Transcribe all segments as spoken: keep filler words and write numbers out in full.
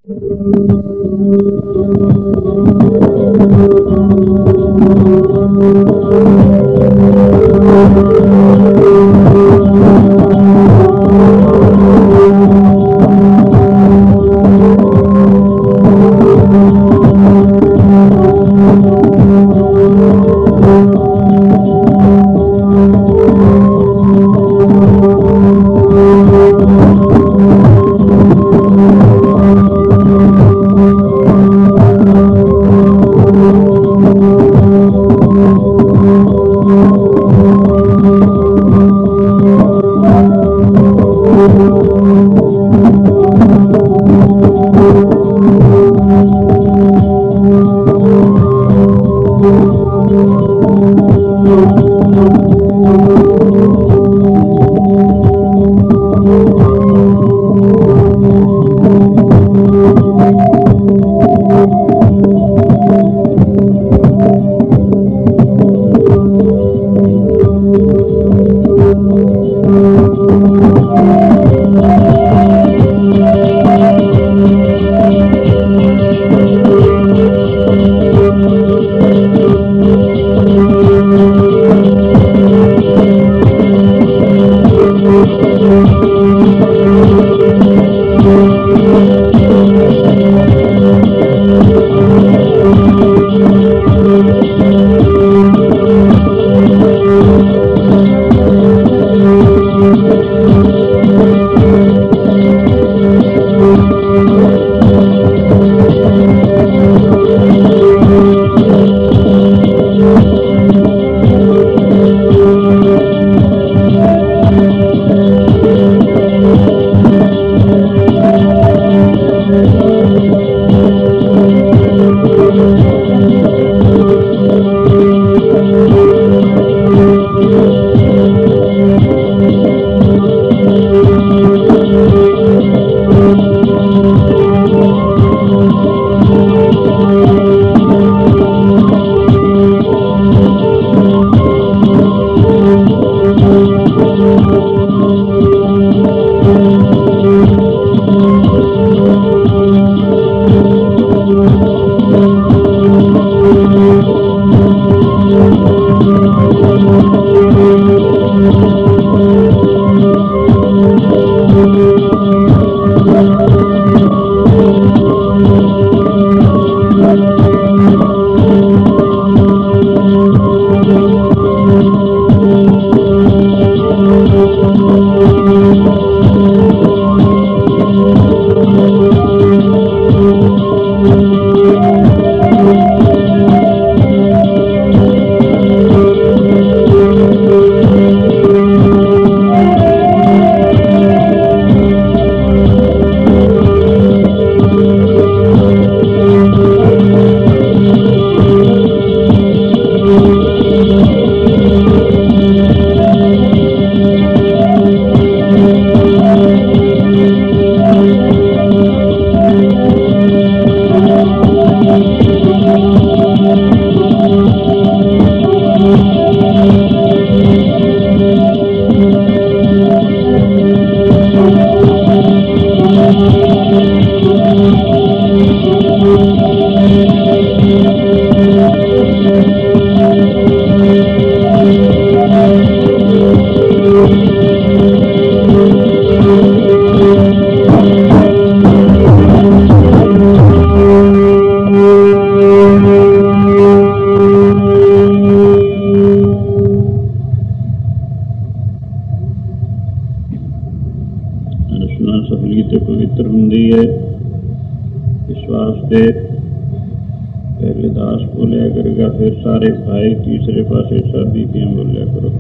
पहले दास बोलिया करेगा, फिर सारे भाई, तीसरे पासे सब बीबियां बोलिया करो।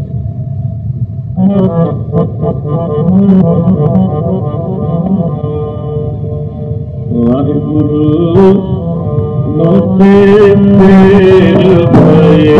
वाहिगुरु नोते तेरे भाई,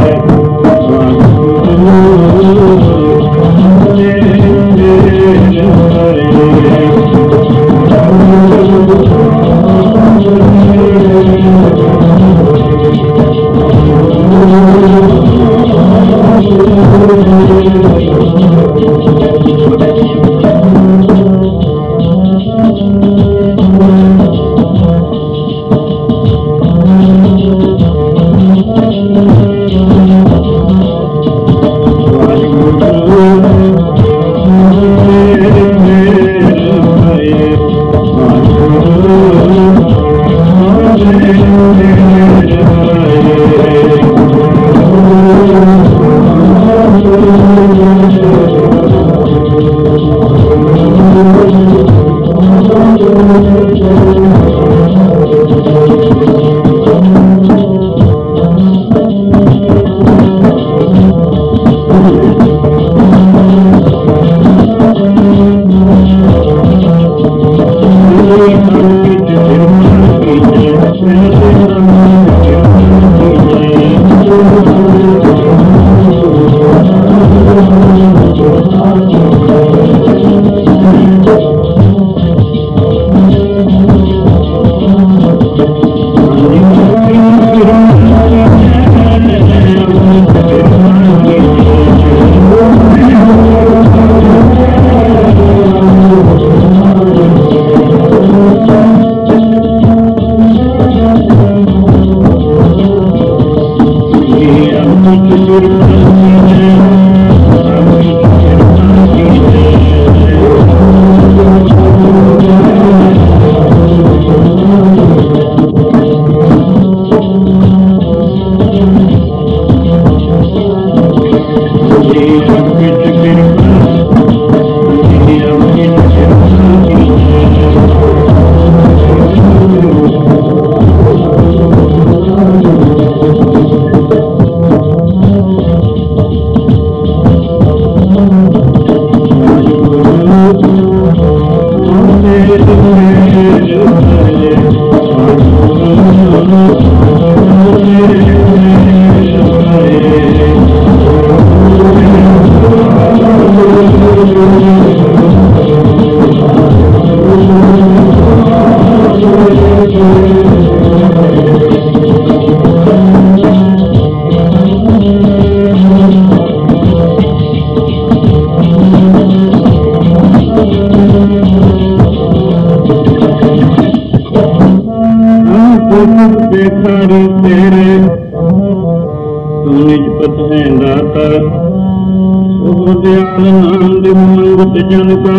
भिखारी तेरे तू निज पत है दाता ओ दयाल नाम दिन मंगत जन का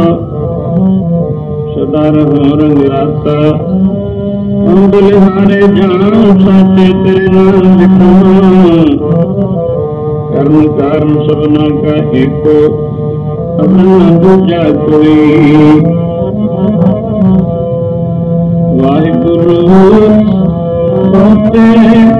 सदा रहो रंग राता हम बलिहारे जान साचे तेरे नाम लिखा कर्म कारण सबना का एको अपना दूजा कोई वाहिगुरु बहुते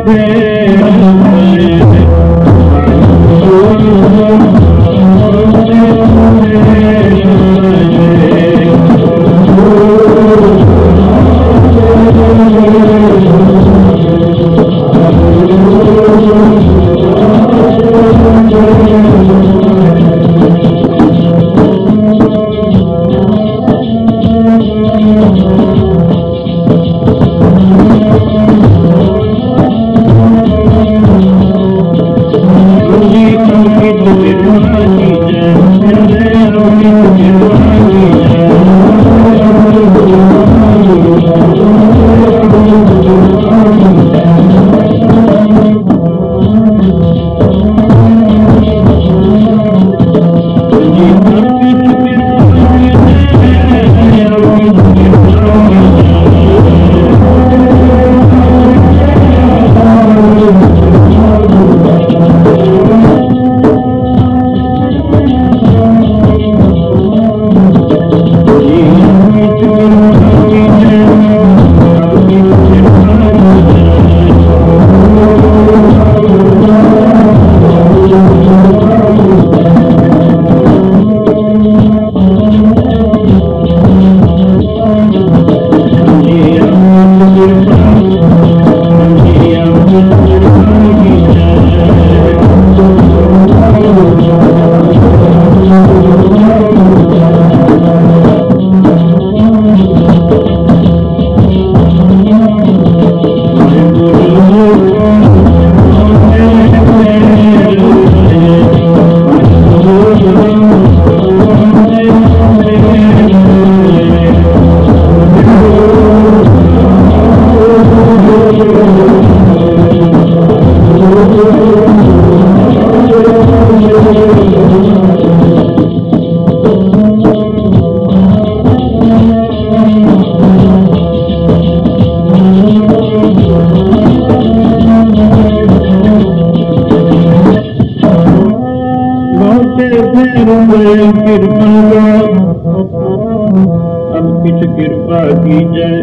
अब किछ कृपा की जय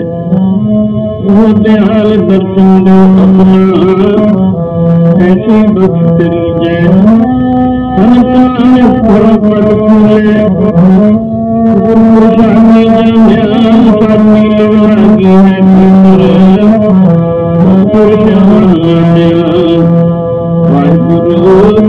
वो दयाल दर्शन दो अपना ऐसी बख्श करी जय पट खुले गुरु शामी ज्ञान साथी लगी है वाहिगुरु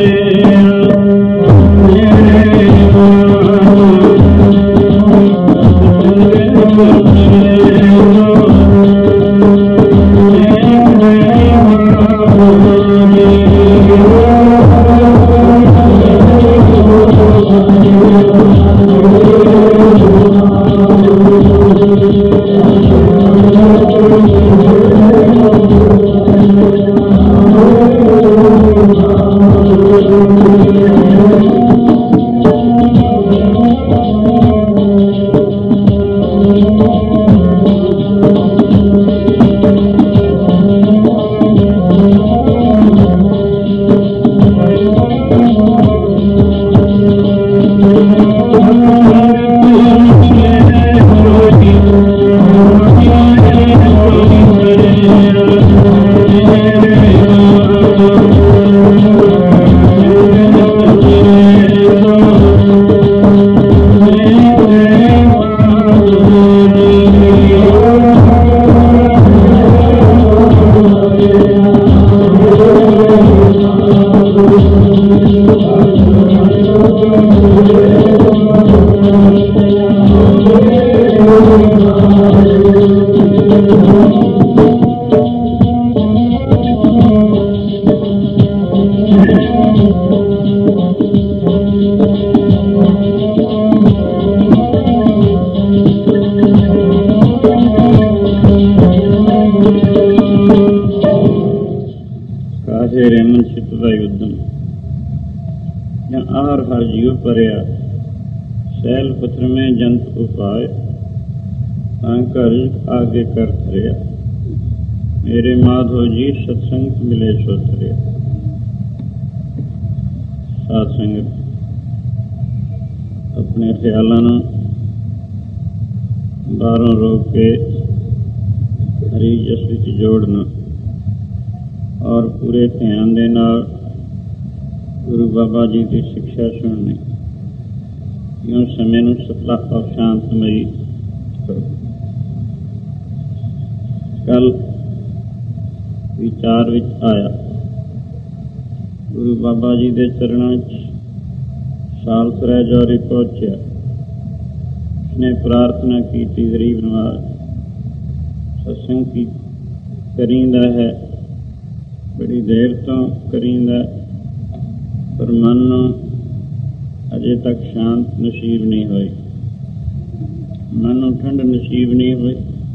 सैल पत्र में जंत उपाय आंकर आगे कर थरिया। मेरे माधो जी सत्संग मिले सो थरिया। साध संगत अपने ख्यालों ਨੂੰ ਬਾਹਰੋਂ ਰੋਕ ਕੇ ਹਰੀ ਜਸ ਵਿੱਚ ਜੋੜਨਾ ਔਰ ਪੂਰੇ ਧਿਆਨ ਦੇ ਨਾਲ ਗੁਰੂ ਬਾਬਾ ਜੀ ਦੀ ਸਿੱਖਿਆ ਸੁਣਨੀ। इं समय सफला और शांतमयी करो। कल विचार विच आया गुरु बाबा जी के चरणों साल त्रै जौरी पहुंचा। उसने प्रार्थना की थी गरीब नवाज सत्संग की करींदा है, बड़ी देर तो करींदा पर मन अजे तक शांत नसीब नहीं हुई, मन ठंड नसीब नहीं हुई।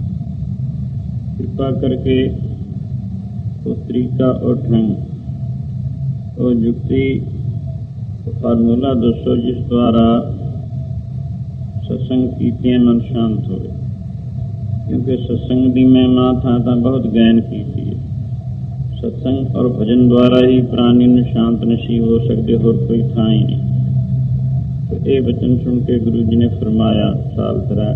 कृपा करके वो तरीका और ढंग और युक्ति फार्मूला दसो जिस द्वारा सत्संग कीते मन शांत हो। क्योंकि सत्संग की महिमा था तो बहुत गैन की थी। सत्संग और भजन द्वारा ही प्राणी में शांत नसीब हो सकते, और कोई था ही नहीं। तो ये वचन सुन के गुरु जी ने फरमाया साल तरह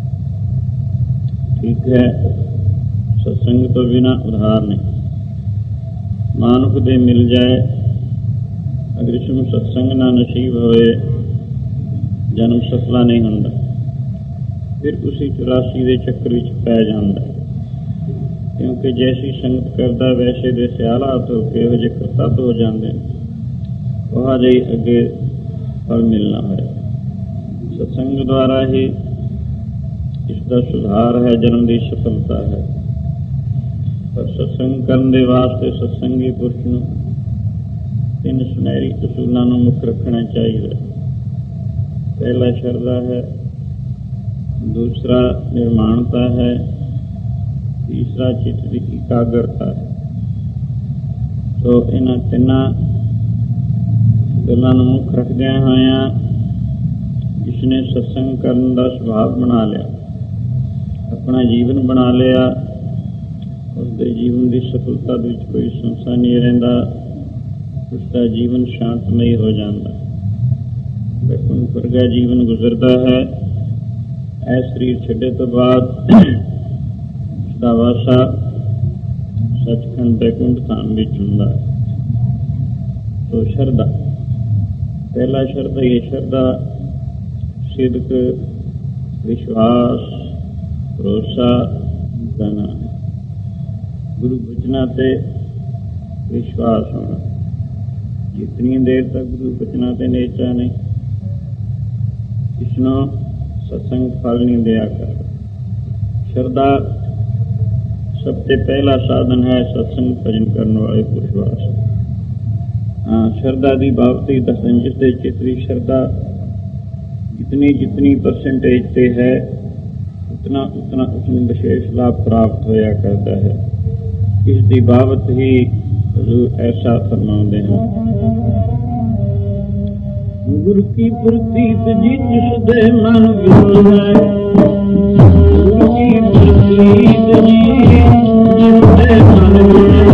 ठीक है, सत्संग तो बिना उधार नहीं। मानुख दे मिल जाए अगर इसमें सत्संग ना नसीब होए जन्म सफला नहीं होंदा, फिर उसी चौरासी के चक्कर विच पै जांदा। क्योंकि जैसी संगत करता वैसे दे सियालात होके इहो जिहे करतब हो जाते हैं। वह जी अगे फल मिलना है। सत्संग द्वारा ही इसका सुधार है, जन्म की सफलता है। पर सत्संग करने वास्ते सत्संगी पुरुष को इन सुनहरी असूलों को मुख रखना चाहिए। पहला श्रद्धा है, दूसरा निर्माणता है, तीसरा चित्त की एकाग्रता है। तो इन तिना गलों मुख रखद्या होया जिसने सत्संग करने का सुभाव बना लिया, अपना जीवन बना लिया, उसके जीवन की सफलता विच कोई संशय नहीं रहिंदा, उसका जीवन शांतमयी हो जाता। वैकुंठ वर्गा जीवन गुजरता है। ऐ शरीर छड्डे तो बाद उसका वासा सचखंड वैकुंठ धाम विच हुंदा। तो श्रद्धा पहला श्रद्धा ये श्रद्धा सिद्क विश्वास भरोसा करना है। गुरु वचना ते विश्वास होना। जितनी देर तक गुरु बचना ते नेचा नहीं, इसनो सत्संग फल नहीं दिया कर। श्रद्धा सबसे पहला साधन है सत्संग भजन करने वाले पुरुष वास्ते। हाँ, श्रद्धा की बावती दसन जिसके चित्री श्रद्धा जितनी जितनी परसेंटेज से है उतना उतना उसमें विशेष लाभ प्राप्त होया करता है। इसकी बाबत ही हजूर ऐसा फरमाते हैं, गुरु की प्रतीत जी जिसदे मन विच है, गुरु की प्रतीत जी जिसदे मन विच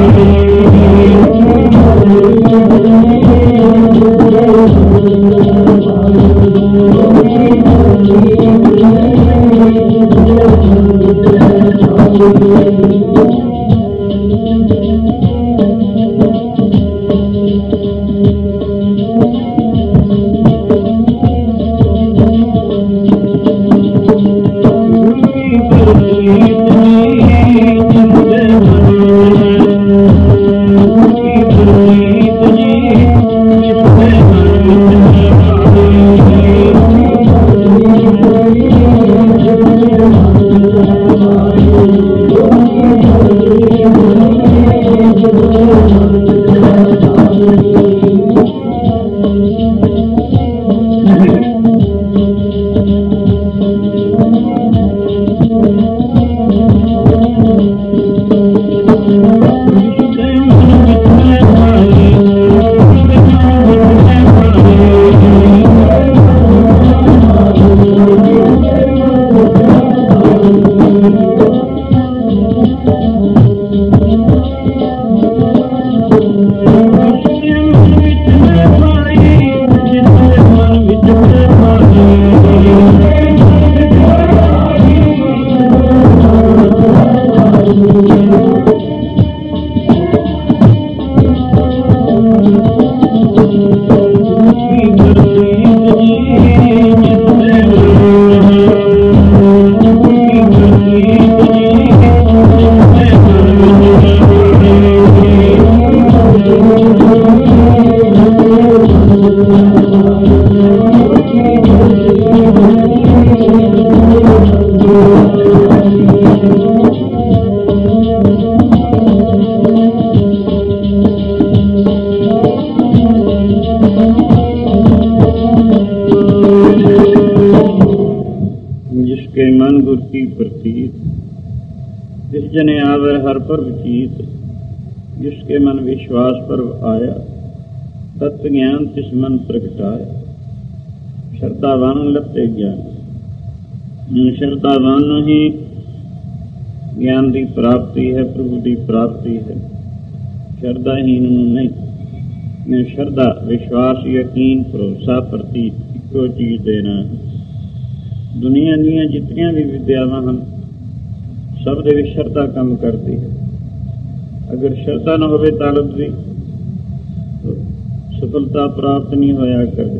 जने आवे हर पर विचीत, जिसके मन विश्वास पर आया, तत्व ज्ञान तिस मन प्रगटाया। श्रद्धावान लभते ज्ञान, श्रद्धावान ही ज्ञान की प्राप्ति है, प्रभु की प्राप्ति है। श्रद्धाहीन नहीं। श्रद्धा विश्वास यकीन भरोसा प्रतीत इको चीज देना। दुनिया ਦੀਆਂ जितनियां भी विद्यावां ਹਨ सब ਦੇ ਵਿੱਚ ਸ਼ਰਧਾ ਕੰਮ ਕਰਦੀ ਹੈ। ਅਗਰ ਸ਼ਰਧਾ ਨਾ ਹੋਵੇ ਤਾਲਬ ਦੀ ਸਫਲਤਾ ਪ੍ਰਾਪਤ ਨਹੀਂ ਹੋਇਆ ਕਰਦੀ।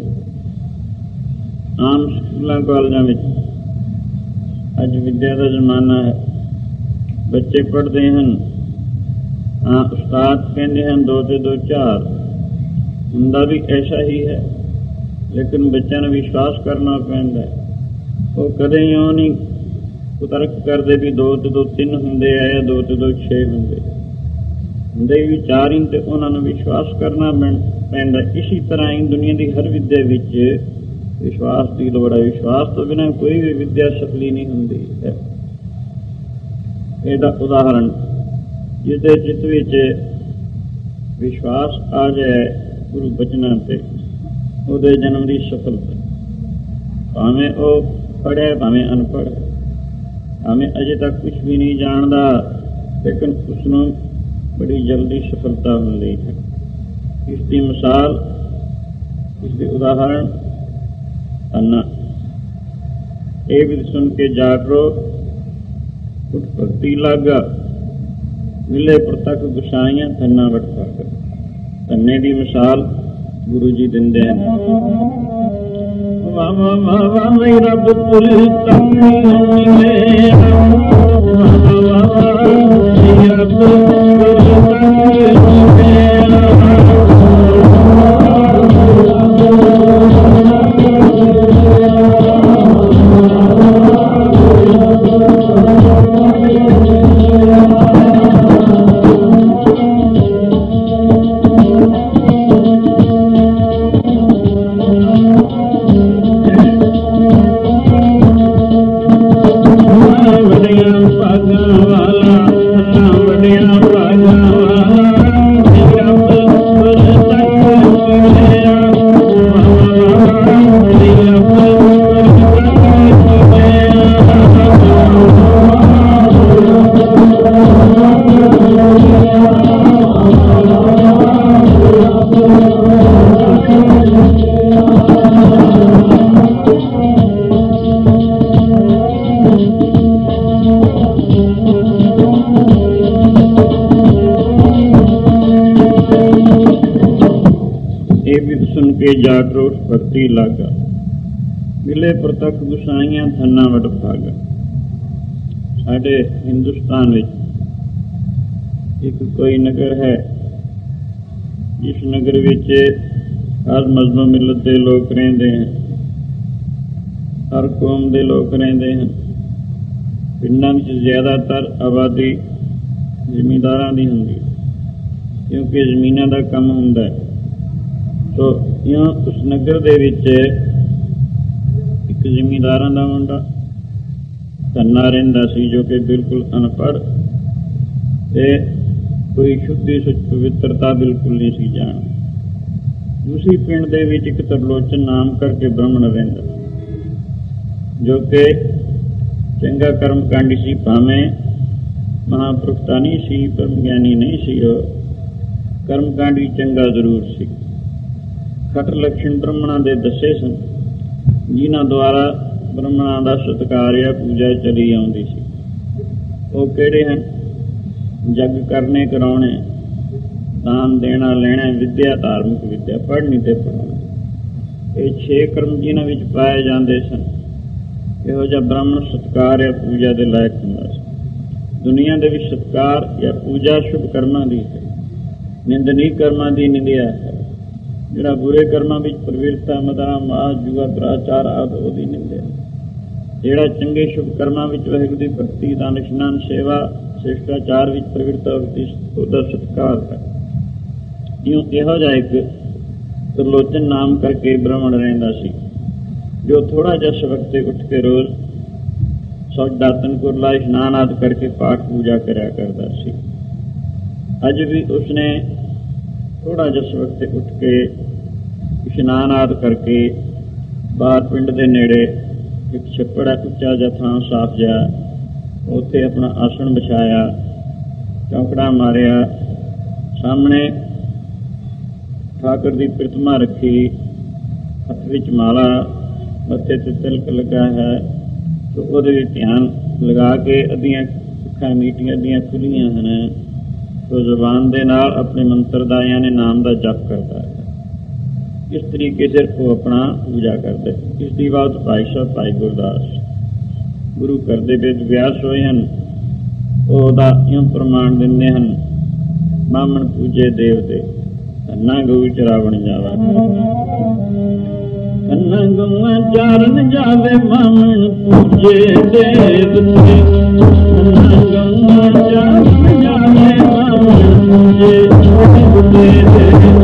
ਆਮ ਸਕੂਲਾਂ ਕਾਲਜਾਂ ਵਿੱਚ ਅੱਜ ਵਿਦਿਆ ਦਾ ਜ਼ਮਾਨਾ ਹੈ, ਬੱਚੇ ਪੜ੍ਹਦੇ ਹਨ। ਹਾਂ, ਉਸਤਾਦ ਕਹਿੰਦੇ ਹਨ ਦੋ ਤੇ ਦੋ ਚਾਰ, ਹੁੰਦਾ ਵੀ ਐਸਾ ਹੀ ਹੈ, ਲੇਕਿਨ ਬੱਚਿਆਂ ਨੂੰ ਵਿਸ਼ਵਾਸ ਕਰਨਾ ਪੈਂਦਾ ਹੈ। ਉਹ ਕਦੇ ਇਉਂ ਨਹੀਂ ਤਰਕ ਕਰਦੇ ਵੀ ਦੋ ਤੇ ਦੋ ਤਿੰਨ ਹੁੰਦੇ ਆ ਜਾਂ ਦੋ ਤੇ ਦੋ ਛੇ ਹੁੰਦੇ ਹੁੰਦੇ ਵੀ ਚਾਰ ਹੀ, ਤੇ ਉਹਨਾਂ ਨੂੰ ਵਿਸ਼ਵਾਸ ਕਰਨਾ ਪੈਂਦਾ। ਇਸੀ ਤਰ੍ਹਾਂ ਹੀ ਦੁਨੀਆ ਦੀ ਹਰ ਵਿੱਦਿਆ ਵਿੱਚ ਵਿਸ਼ਵਾਸ ਦੀ ਲੋੜ ਹੈ। ਵਿਸ਼ਵਾਸ ਤੋਂ ਬਿਨਾਂ ਕੋਈ ਵੀ ਵਿੱਦਿਆ ਸਫਲੀ ਨਹੀਂ ਹੁੰਦੀ ਹੈ। ਇਹਦਾ ਉਦਾਹਰਨ, ਜਿਸਦੇ ਚਿੱਤ ਵਿੱਚ ਵਿਸ਼ਵਾਸ ਆ ਜਾਏ ਗੁਰੂ ਬਚਨਾਂ ਤੇ, ਉਹਦੇ ਜਨਮ ਦੀ ਸਫਲਤਾ, ਭਾਵੇਂ ਉਹ ਪੜ੍ਹਿਆ ਭਾਵੇਂ ਅਨਪੜ੍ਹ, ਭਾਵੇਂ ਅਜੇ ਤੱਕ ਕੁਛ ਵੀ ਨਹੀਂ ਜਾਣਦਾ, ਲੇਕਿਨ ਉਸਨੂੰ ਬੜੀ ਜਲਦੀ ਸਫਲਤਾ ਮਿਲਦੀ ਹੈ। ਇਸ ਦੀ ਮਿਸਾਲ, ਇਸ ਦੀ ਉਦਾਹਰਨ ਅੰਨਾ। ਇਹ ਵੀ ਸੁਣ ਕੇ ਜਾਗਰੋ ਉੱਠ ਭਗਤੀ ਲਾਗਾ, ਮਿਲੇ ਪ੍ਰਤੱਖ ਗੁਸਾਈਆਂ ਧੰਨਾ ਵਟ ਭਾਗ। ਧੰਨੇ ਦੀ ਮਿਸਾਲ ਗੁਰੂ ਜੀ ਦਿੰਦੇ ਹਨ। ਵਾਹ ਵਾਹ ਵਾਹ ਵਾਹ ਮੇਰਾ ਰੱਬ ਪੁਰ ਤੰਨੀ ਹੋਵੇ, ਵਾਹ ਵਾਹ ਵਾਹ ਰੱਬ ਪੁਰ ਤੰਨੀ ਹੋਵੇ। ਇਹ ਵੀ ਸੁਣ ਕੇ ਜਾਟ ਰੋਟ ਭਗਤੀ ਲਾਗਾ, ਮਿਲੇ ਪ੍ਰਤੱਖ ਗੁਸਾਈਆਂ ਥੰਨਾ ਵਡ ਭਾਗਾ। ਸਾਡੇ ਹਿੰਦੁਸਤਾਨ ਵਿੱਚ ਇੱਕ ਕੋਈ ਨਗਰ ਹੈ, ਜਿਸ ਨਗਰ ਵਿੱਚ ਹਰ ਮਜ਼ਹਬ ਮਿਲਤ ਦੇ ਲੋਕ ਰਹਿੰਦੇ ਹਨ, ਹਰ ਕੌਮ ਦੇ ਲੋਕ ਰਹਿੰਦੇ ਹਨ। ਪਿੰਡਾਂ ਵਿੱਚ ਜ਼ਿਆਦਾਤਰ ਆਬਾਦੀ ਜ਼ਿਮੀਂਦਾਰਾਂ ਦੀ ਹੁੰਦੀ ਹੈ, ਕਿਉਂਕਿ ਜ਼ਮੀਨਾਂ ਦਾ ਕੰਮ ਹੁੰਦਾ ਹੈ। ਸੋ ਇਉਂ ਉਸ ਨਗਰ ਦੇ ਵਿੱਚ ਇੱਕ ਜ਼ਿਮੀਂਦਾਰਾਂ ਦਾ ਮੁੰਡਾ ਧੰਨਾ ਰਹਿੰਦਾ ਸੀ, ਜੋ ਕਿ ਬਿਲਕੁਲ ਅਨਪੜ੍ਹ ਅਤੇ ਕੋਈ ਸ਼ੁੱਧੀ ਸੁਚ ਪਵਿੱਤਰਤਾ ਬਿਲਕੁਲ ਨਹੀਂ ਸੀ ਜਾਣਦਾ। ਉਸੀ ਪਿੰਡ ਦੇ ਵਿੱਚ ਇੱਕ ਤਰਲੋਚਨ ਨਾਮ ਕਰਕੇ ਬ੍ਰਾਹਮਣ ਰਹਿੰਦਾ, ਜੋ ਕਿ ਚੰਗਾ ਕਰਮਕਾਂਡੀ ਸੀ, ਭਾਵੇਂ ਮਹਾਂਪੁਰਖ ਤਾਂ ਨਹੀਂ ਸੀ, ਪਰ ਗਿਆਨੀ ਨਹੀਂ ਸੀ। ਉਹ ਕਰਮਕਾਂਡੀ ਚੰਗਾ ਜ਼ਰੂਰ ਸੀ। ਖਟ ਲੱਛਣ ਬ੍ਰਾਹਮਣਾਂ ਦੇ ਦੱਸੇ ਸਨ, ਜਿਨ੍ਹਾਂ ਦੁਆਰਾ ਬ੍ਰਾਹਮਣਾਂ ਦਾ ਸਤਿਕਾਰ ਜਾਂ ਪੂਜਾ ਚਲੀ ਆਉਂਦੀ ਸੀ। ਉਹ ਕਿਹੜੇ ਹਨ? ਜੱਗ ਕਰਨੇ ਕਰਾਉਣੇ, ਦਾਨ ਦੇਣਾ ਲੈਣਾ, ਵਿੱਦਿਆ ਧਾਰਮਿਕ ਵਿੱਦਿਆ, ਪੜ੍ਹਨੀ ਅਤੇ ਪੜ੍ਹਾਉਣੀ। ਇਹ ਛੇ ਕਰਮ ਜਿਨ੍ਹਾਂ ਵਿੱਚ ਪਾਏ ਜਾਂਦੇ ਸਨ। ਇਹੋ ਜਿਹਾ ਬ੍ਰਾਹਮਣ ਸਤਿਕਾਰ ਜਾਂ ਪੂਜਾ ਦੇ ਲਾਇਕ ਹੁੰਦਾ ਸੀ। ਦੁਨੀਆ ਦੇ ਵਿੱਚ ਸਤਿਕਾਰ ਜਾਂ ਪੂਜਾ ਸ਼ੁਭ ਕਰਮਾਂ ਦੀ ਹੈ, ਨਿੰਦਨੀ ਕਰਮਾਂ ਦੀ ਨਿੰਦਿਆ ਹੈ। ਜਿਹੜਾ ਬੁਰੇ ਕਰਮਾਂ ਵਿੱਚ ਪ੍ਰਵਿਰਤਾ, ਮਦਾਂ, ਮਾਸ, ਜੂਆ, ਦੁਰਾਚਾਰ ਆਦਿ, ਉਹਦੀ ਨਿੰਦਿਆ। ਜਿਹੜਾ ਚੰਗੇ ਸ਼ੁਭ ਕਰਮਾਂ ਵਿੱਚ ਵਾਹਿਗੁਰੂ ਦੀ ਭਗਤੀ, ਦਾਨ, ਇਸ਼ਨਾਨ, ਸੇਵਾ, ਸ਼ਿਸ਼ਟਾਚਾਰ ਵਿੱਚ ਪ੍ਰਵਿਰਤਾ, ਉਹਦਾ ਸਤਿਕਾਰ ਹੈ। ਇਉਂ ਇਹੋ ਜਿਹਾ ਇੱਕ ਤਰਲੋਚਨ ਨਾਮ ਕਰਕੇ ਬ੍ਰਾਹਮਣ ਰਹਿੰਦਾ ਸੀ, ਜੋ ਥੋੜ੍ਹਾ ਜਿਹਾ ਸਵਖਤੇ ਉੱਠ ਕੇ ਰੋਜ਼ ਸੌ ਦਾਤਨ ਕੁਰਲਾ ਇਸ਼ਨਾਨ ਆਦਿ ਕਰਕੇ ਪਾਠ ਪੂਜਾ ਕਰਿਆ ਕਰਦਾ ਸੀ। ਅੱਜ ਵੀ ਉਸਨੇ ਥੋੜ੍ਹਾ ਜਿਹਾ ਸਵਖਤੇ ਉੱਠ ਕੇ ਇਸ਼ਨਾਨ ਆਦਿ ਕਰਕੇ ਬਾਹਰ ਪਿੰਡ ਦੇ ਨੇੜੇ ਇੱਕ ਛੱਪੜ ਹੈ, ਉੱਚਾ ਜਿਹਾ ਥਾਂ, ਸਾਫ਼ ਜਿਹਾ, ਉੱਥੇ ਆਪਣਾ ਆਸਣ ਵਿਛਾਇਆ, ਚੌਂਕੜਾ ਮਾਰਿਆ, ਸਾਹਮਣੇ ਠਾਕੁਰ ਦੀ ਪ੍ਰਤਿਮਾ ਰੱਖੀ, ਹੱਥ ਵਿੱਚ ਮਾਲਾ, ਮੱਥੇ 'ਤੇ ਤਿਲਕ ਲੱਗਾ ਹੈ। ਸੋ ਉਹਦੇ ਵਿੱਚ ਧਿਆਨ ਲਗਾ ਕੇ ਅੱਧੀਆਂ ਅੱਖਾਂ ਮੀਟੀਆਂ, ਅੱਧੀਆਂ ਖੁੱਲ੍ਹੀਆਂ ਹਨ। ਸੋ ਜ਼ੁਬਾਨ ਦੇ ਨਾਲ ਆਪਣੇ ਮੰਤਰ ਦਾ ਯਾਨੀ ਨਾਮ ਦਾ ਜਪ ਕਰਦਾ ਹੈ। ਇਸ ਤਰੀਕੇ ਸਿਰਫ ਉਹ ਆਪਣਾ ਪੂਜਾ ਕਰਦੇ। ਇਸ ਦੀ ਬਾਤ ਭਾਈ ਸਾਹਿਬ ਭਾਈ ਗੁਰਦਾਸ ਗੁਰੂ ਕਰਦੇ ਵੇਦ ਵਿਆਸ ਹੋਏ ਹਨ। ਉਹ ਉਹਦਾ ਇਉਂ ਪ੍ਰਮਾਣ ਦਿੰਦੇ ਹਨ, ਬਾਹਮਣ ਪੂਜੇ ਦੇਵ ਦੇ, ਧੰਨਾ ਗਊ ਚਰਾਵਣ ਜਾਵਾ। ਧੰਨਾ ਗਊਆਂ ਚਾਰਨ ਜਾਵੇ, ਬਾਹਮਣ ਪੂਜੇ ਦੇਵ ਦੇ। ਧੰਨਾ ਗਊਆਂ ਚਾਰਨ ਜਾਵੇ, ਬਾਹਮਣ ਪੂਜੇ ਦੇਵ ਦੇ।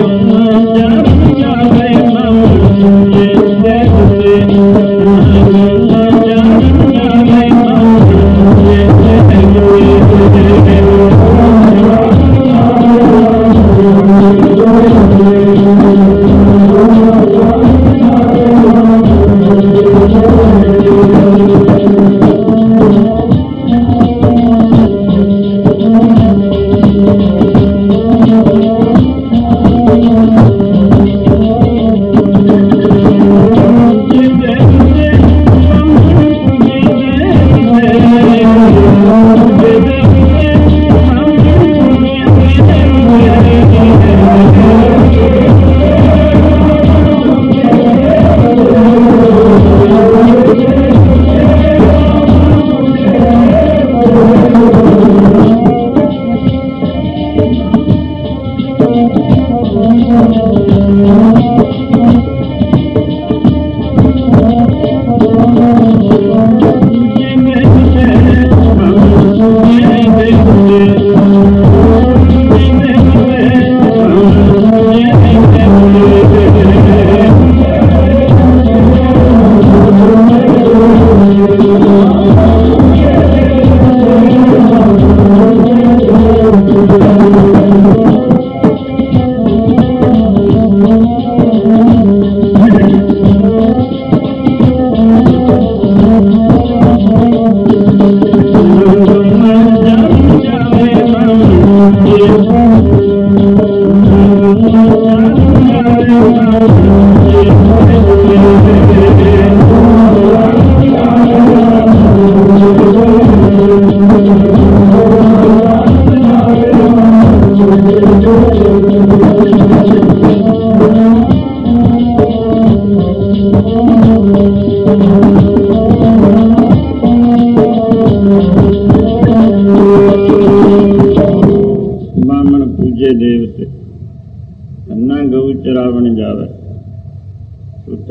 Thank you.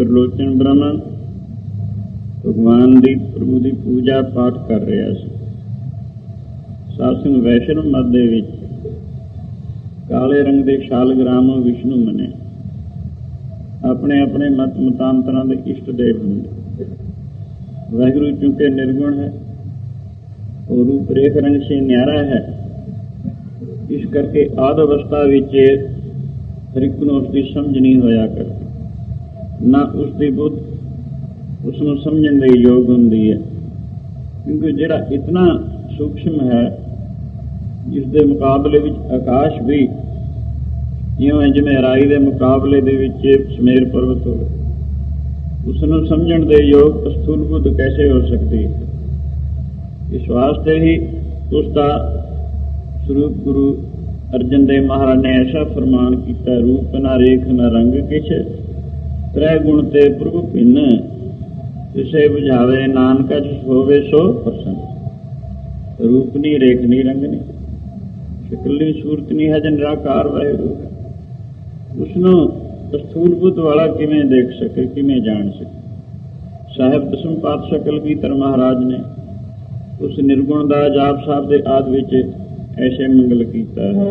त्रिलोचन ब्राह्मण भगवान ਦੀ ਪ੍ਰਭੂ ਦੀ ਪੂਜਾ ਪਾਠ ਕਰ ਰਿਹਾ ਸੀ। ਸਾਧ ਸੰਗ ਵੈਸ਼ਨਵ ਮਤ ਦੇ ਵਿੱਚ ਕਾਲੇ ਰੰਗ ਦੇ ਸ਼ਾਲਗ੍ਰਾਮ ਵਿਸ਼ਨੂੰ ਮੰਨੇ, ਆਪਣੇ ਆਪਣੇ ਮਤ ਮਤਾਂਤਰਾਂ ਦੇ ਇਸ਼ਟ ਦੇਵ ਹੁੰਦੇ। ਵਾਹਿਗੁਰੂ ਚੂੰਕਿ ਨਿਰਗੁਣ ਹੈ, ਉਹ ਰੂਪ ਰੇਖ ਰੰਗ ਸੇ ਨਿਆਰਾ ਹੈ, ਇਸ ਕਰਕੇ ਆਦ ਅਵਸਥਾ ਵਿੱਚ ਹਰ ਇੱਕ ਨੂੰ ਉਸਦੀ ਸਮਝ ਨਹੀਂ ਹੋਇਆ ਕਰਦੀ, ਨਾ ਉਸਦੀ ਬੁੱਧ ਉਸਨੂੰ ਸਮਝਣ ਦੇ ਯੋਗ ਹੁੰਦੀ ਹੈ। ਕਿਉਂਕਿ ਜਿਹੜਾ ਇਤਨਾ ਸੂਖਸ਼ਮ ਹੈ, ਜਿਸ ਦੇ ਮੁਕਾਬਲੇ ਵਿੱਚ ਆਕਾਸ਼ ਵੀ ਇਉਂ ਜਿਵੇਂ ਰਾਈ ਦੇ ਮੁਕਾਬਲੇ ਦੇ ਵਿੱਚ ਸਮੇਰ ਪਰਬਤ ਹੋਵੇ, ਉਸਨੂੰ ਸਮਝਣ ਦੇ ਯੋਗ ਅਸਥੂਲ ਬੁੱਧ ਕੈਸੇ ਹੋ ਸਕਦੀ ਹੈ। ਇਸ ਵਾਸਤੇ ਹੀ ਉਸਦਾ ਸਰੂਪ ਗੁਰੂ ਅਰਜਨ ਦੇਵ ਮਹਾਰਾਜ ਨੇ ਐਸਾ ਫਰਮਾਨ ਕੀਤਾ, ਰੂਪ ਨਾ ਰੇਖ ਨਾ ਰੰਗ ਕਿਛ, ਤ੍ਰੈ ਗੁਣ ਤੇ ਪ੍ਰਭੂ ਭਿੰਨ, ਜਿਸੇ ਬੁਝਾਵੇ ਨਾਨਕਾ ਜਿਸ ਹੋਵੇ ਸੋ ਪ੍ਰਸੰਨ। ਰੂਪ ਨਹੀਂ, ਰੇਖ ਨਹੀਂ, ਰੰਗ ਨਹੀਂ, ਸ਼ਕਲ ਨਹੀਂ, ਸੂਰਤ ਨਹੀਂ ਹੈ, ਨਿਰਾਕਾਰ ਵਾਹਿਗੁਰੂ ਹੈ। ਉਸਨੂੰ ਅਸਥੂਲ ਬੁੱਧ ਵਾਲਾ ਕਿਵੇਂ ਦੇਖ ਸਕੇ, ਕਿਵੇਂ ਜਾਣ ਸਕੇ। ਸਾਹਿਬ ਦਸਮ ਪਾਤਸ਼ਾਹ ਕਲਗੀਧਰ ਮਹਾਰਾਜ ਨੇ ਉਸ ਨਿਰਗੁਣ ਦਾ ਜਾਪ ਸਾਹਿਬ ਦੇ ਆਦਿ ਵਿੱਚ ਐਸੇ ਮੰਗਲ ਕੀਤਾ ਹੈ।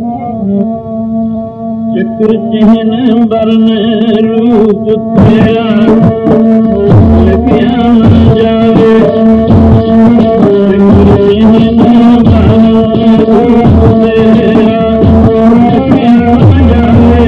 ਚੱਕਰ ਚਿਹਨ ਬਰਨ ਰੂਪ ਤੇਰਾ ਲਗਿਆ ਨਾ ਜਾਵੇ, ਚੱਕਰ ਚਿਹਨ ਬਰਨ ਰੂਪ ਤੇਰਾ ਲਗਿਆ ਨਾ ਜਾਵੇ।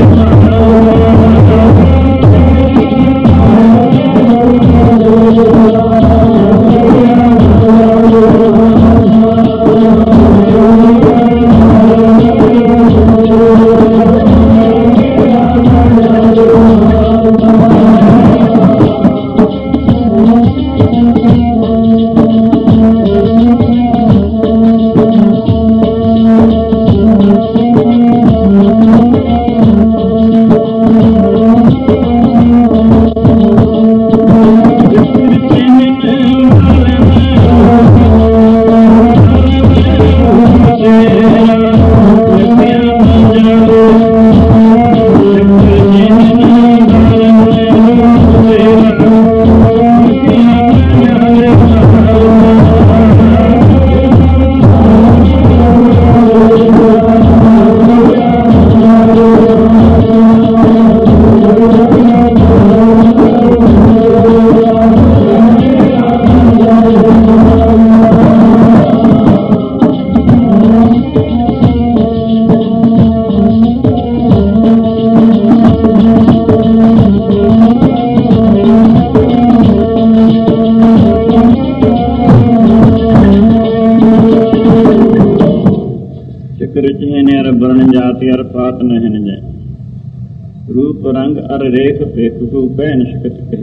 रूप रंग अर रेख पेखु कह न शकत कहे,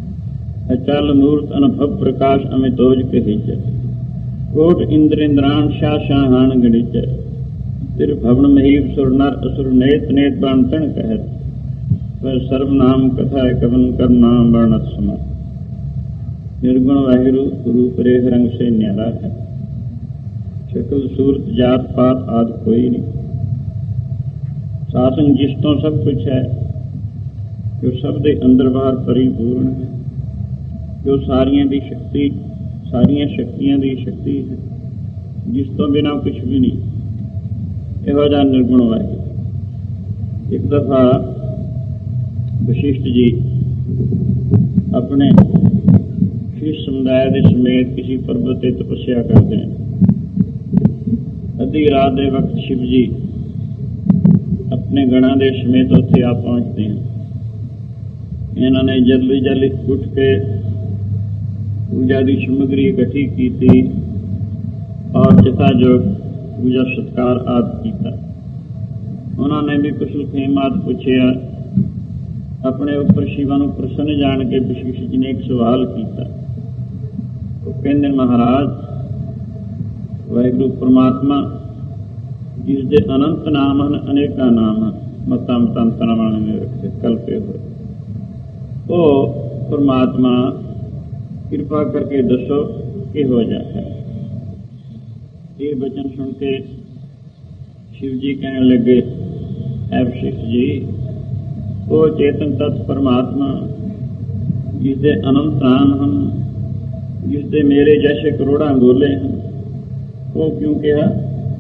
अचल मूर्त अनुभव प्रकाश अमितोज कहीच, कोट इंद्र इंद्रान शाह शाहान गणिच, तिर भवन महीप सुर नर असुर नेत नेत बांतन कहत, पर सर्वनाम कथा कवन कर नाम वर्णत समर्थ। निर्गुण वाहिगुरु रूप रेख रंग से न्यारा है, शकल सूरत जात पात आदि कोई नहीं। सासंग जिस तो सब कुछ है, जो सब दे अंदर बाहर परिपूर्ण है, जो सारियां दी शक्ति सारियां शक्तियां दी शक्ति है, जिस तो बिना कुछ भी नहीं। इहो जिहा निर्गुण वाहिगुरू। एक दफा वशिष्ठ जी अपने शिष्य समुदाय के समेत किसी पर्वत से तपस्या करते हैं। अद्धी रात के वक्त शिव जी अपने गणा के समेत उत्थे आ पहुँचते हैं। इन्होंने जल्दी जल्दी उठ के पूजा की सामग्री इकट्ठी की और जथाजोग पूजा सत्कार आदि किया। उन्होंने भी कुशल खेम आदि पूछया। अपने उपर शिवा नूं प्रसन्न जान के विशेष जी ने एक सवाल किया। वो कहते महाराज, वाहिगुरू परमात्मा जिसके अनंत नाम हैं, अनेका नाम हैं, मतां मतांतरां वाले ने रखे कल्पे हुए, वो परमात्मा कृपा करके दसो कि हो जाता है। ये वचन सुन के शिव जी कहने लगे, ऐ वशिष्ठ जी, वो चेतन तत्व परमात्मा ਜਿਸ ਦੇ ਅਨੰਤ ਪ੍ਰਾਨ ਹਨ, ਜਿਸ ਦੇ ਮੇਰੇ ਜੈਸੇ ਕਰੋੜਾਂ ਗੋਲੇ ਹਨ। ਉਹ ਕਿਉਂ ਕਿਹਾ?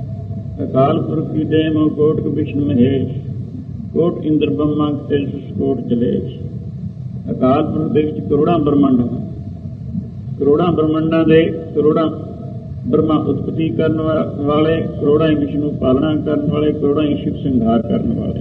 ਅਕਾਲ ਪੁਰਖ ਕੀ ਦੇਹ ਮੋ ਕੋਟ ਕ ਵਿਸ਼ਨੂੰ ਮਹੇਸ਼, ਕੋਟ ਇੰਦਰ ਬ੍ਰਹਮਾ ਤੇ ਕੋਟ ਜਲੇਸ਼। ਅਕਾਲ ਪੁਰਖ ਦੇ ਵਿੱਚ ਕਰੋੜਾਂ ਬ੍ਰਹਮੰਡ ਹਨ। ਕਰੋੜਾਂ ਬ੍ਰਹਮੰਡਾਂ ਦੇ ਕਰੋੜਾਂ ਬ੍ਰਹਮਾ ਉਤਪਤੀ ਕਰਨ ਵਾਲੇ, ਕਰੋੜਾਂ ਹੀ ਵਿਸ਼ਨੂੰ ਪਾਲਣਾ ਕਰਨ ਵਾਲੇ, ਕਰੋੜਾਂ ਹੀ ਸ਼ਿਵ ਸੰਘਾਰ ਕਰਨ ਵਾਲੇ।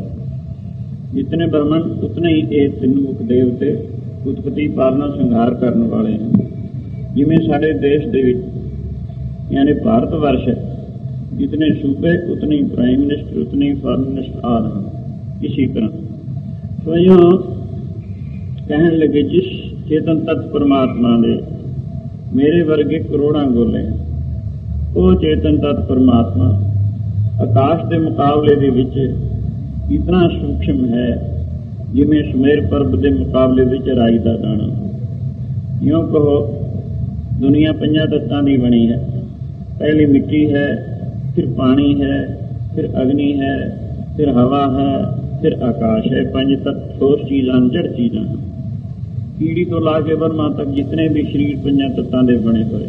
ਜਿਤਨੇ ਬ੍ਰਹਮੰਡ ਉਤਨੇ ਹੀ ਇਹ ਤਿੰਨ ਮੁਖ ਦੇਵਤੇ ਉਤਪਤੀ ਪਾਲਣਾ ਸੰਘਾਰ ਕਰਨ ਵਾਲੇ ਹਨ। ਜਿਵੇਂ ਸਾਡੇ ਦੇਸ਼ ਦੇ ਵਿੱਚ ਯਾਨੀ ਭਾਰਤ ਵਰਸ਼ ਹੈ, ਜਿਤਨੇ ਸੂਬੇ ਉਤਨੇ ਹੀ ਪ੍ਰਾਈਮ ਮਿਨਿਸਟਰ, ਉਤਨੇ ਹੀ ਫਾਰਮ ਮਿਨਿਸਟਰ ਆਦਿ ਹਨ। ਇਸੀ ਤਰ੍ਹਾਂ ਸਵਯੰ ਕਹਿਣ ਲੱਗੇ ਜਿਸ ਚੇਤਨ ਤੱਤ ਪਰਮਾਤਮਾ ਦੇ ਮੇਰੇ ਵਰਗੇ ਕਰੋੜਾਂ ਗੋਲੇ ਹਨ, ਉਹ ਚੇਤਨ ਤੱਤ ਪਰਮਾਤਮਾ ਆਕਾਸ਼ ਦੇ ਮੁਕਾਬਲੇ ਦੇ ਵਿੱਚ ਇਤਨਾ ਸੂਖਮ ਹੈ ਜਿਵੇਂ ਸੁਮੇਰ ਪਰਬਤ ਦੇ ਮੁਕਾਬਲੇ ਵਿੱਚ ਰਾਈ ਦਾ ਦਾਣਾ। ਇਉਂ ਕਹੋ ਦੁਨੀਆ ਪੰਜਾਂ ਤੱਤਾਂ ਦੀ ਬਣੀ ਹੈ। ਪਹਿਲੀ ਮਿੱਟੀ ਹੈ, ਫਿਰ ਪਾਣੀ ਹੈ, ਫਿਰ ਅਗਨੀ ਹੈ, ਫਿਰ ਹਵਾ ਹੈ, ਫਿਰ ਆਕਾਸ਼ ਹੈ। ਪੰਜ ਤੱਤ ਠੋਸ ਚੀਜ਼ਾਂ, ਜੜ ਚੀਜ਼ਾਂ ਹਨ। ਕੀੜੀ ਤੋਂ ਲਾ ਕੇ ਬਰਮਾ ਤੱਕ ਜਿਤਨੇ ਵੀ ਸਰੀਰ ਪੰਜਾਂ ਤੱਤਾਂ ਦੇ ਬਣੇ ਹੋਏ,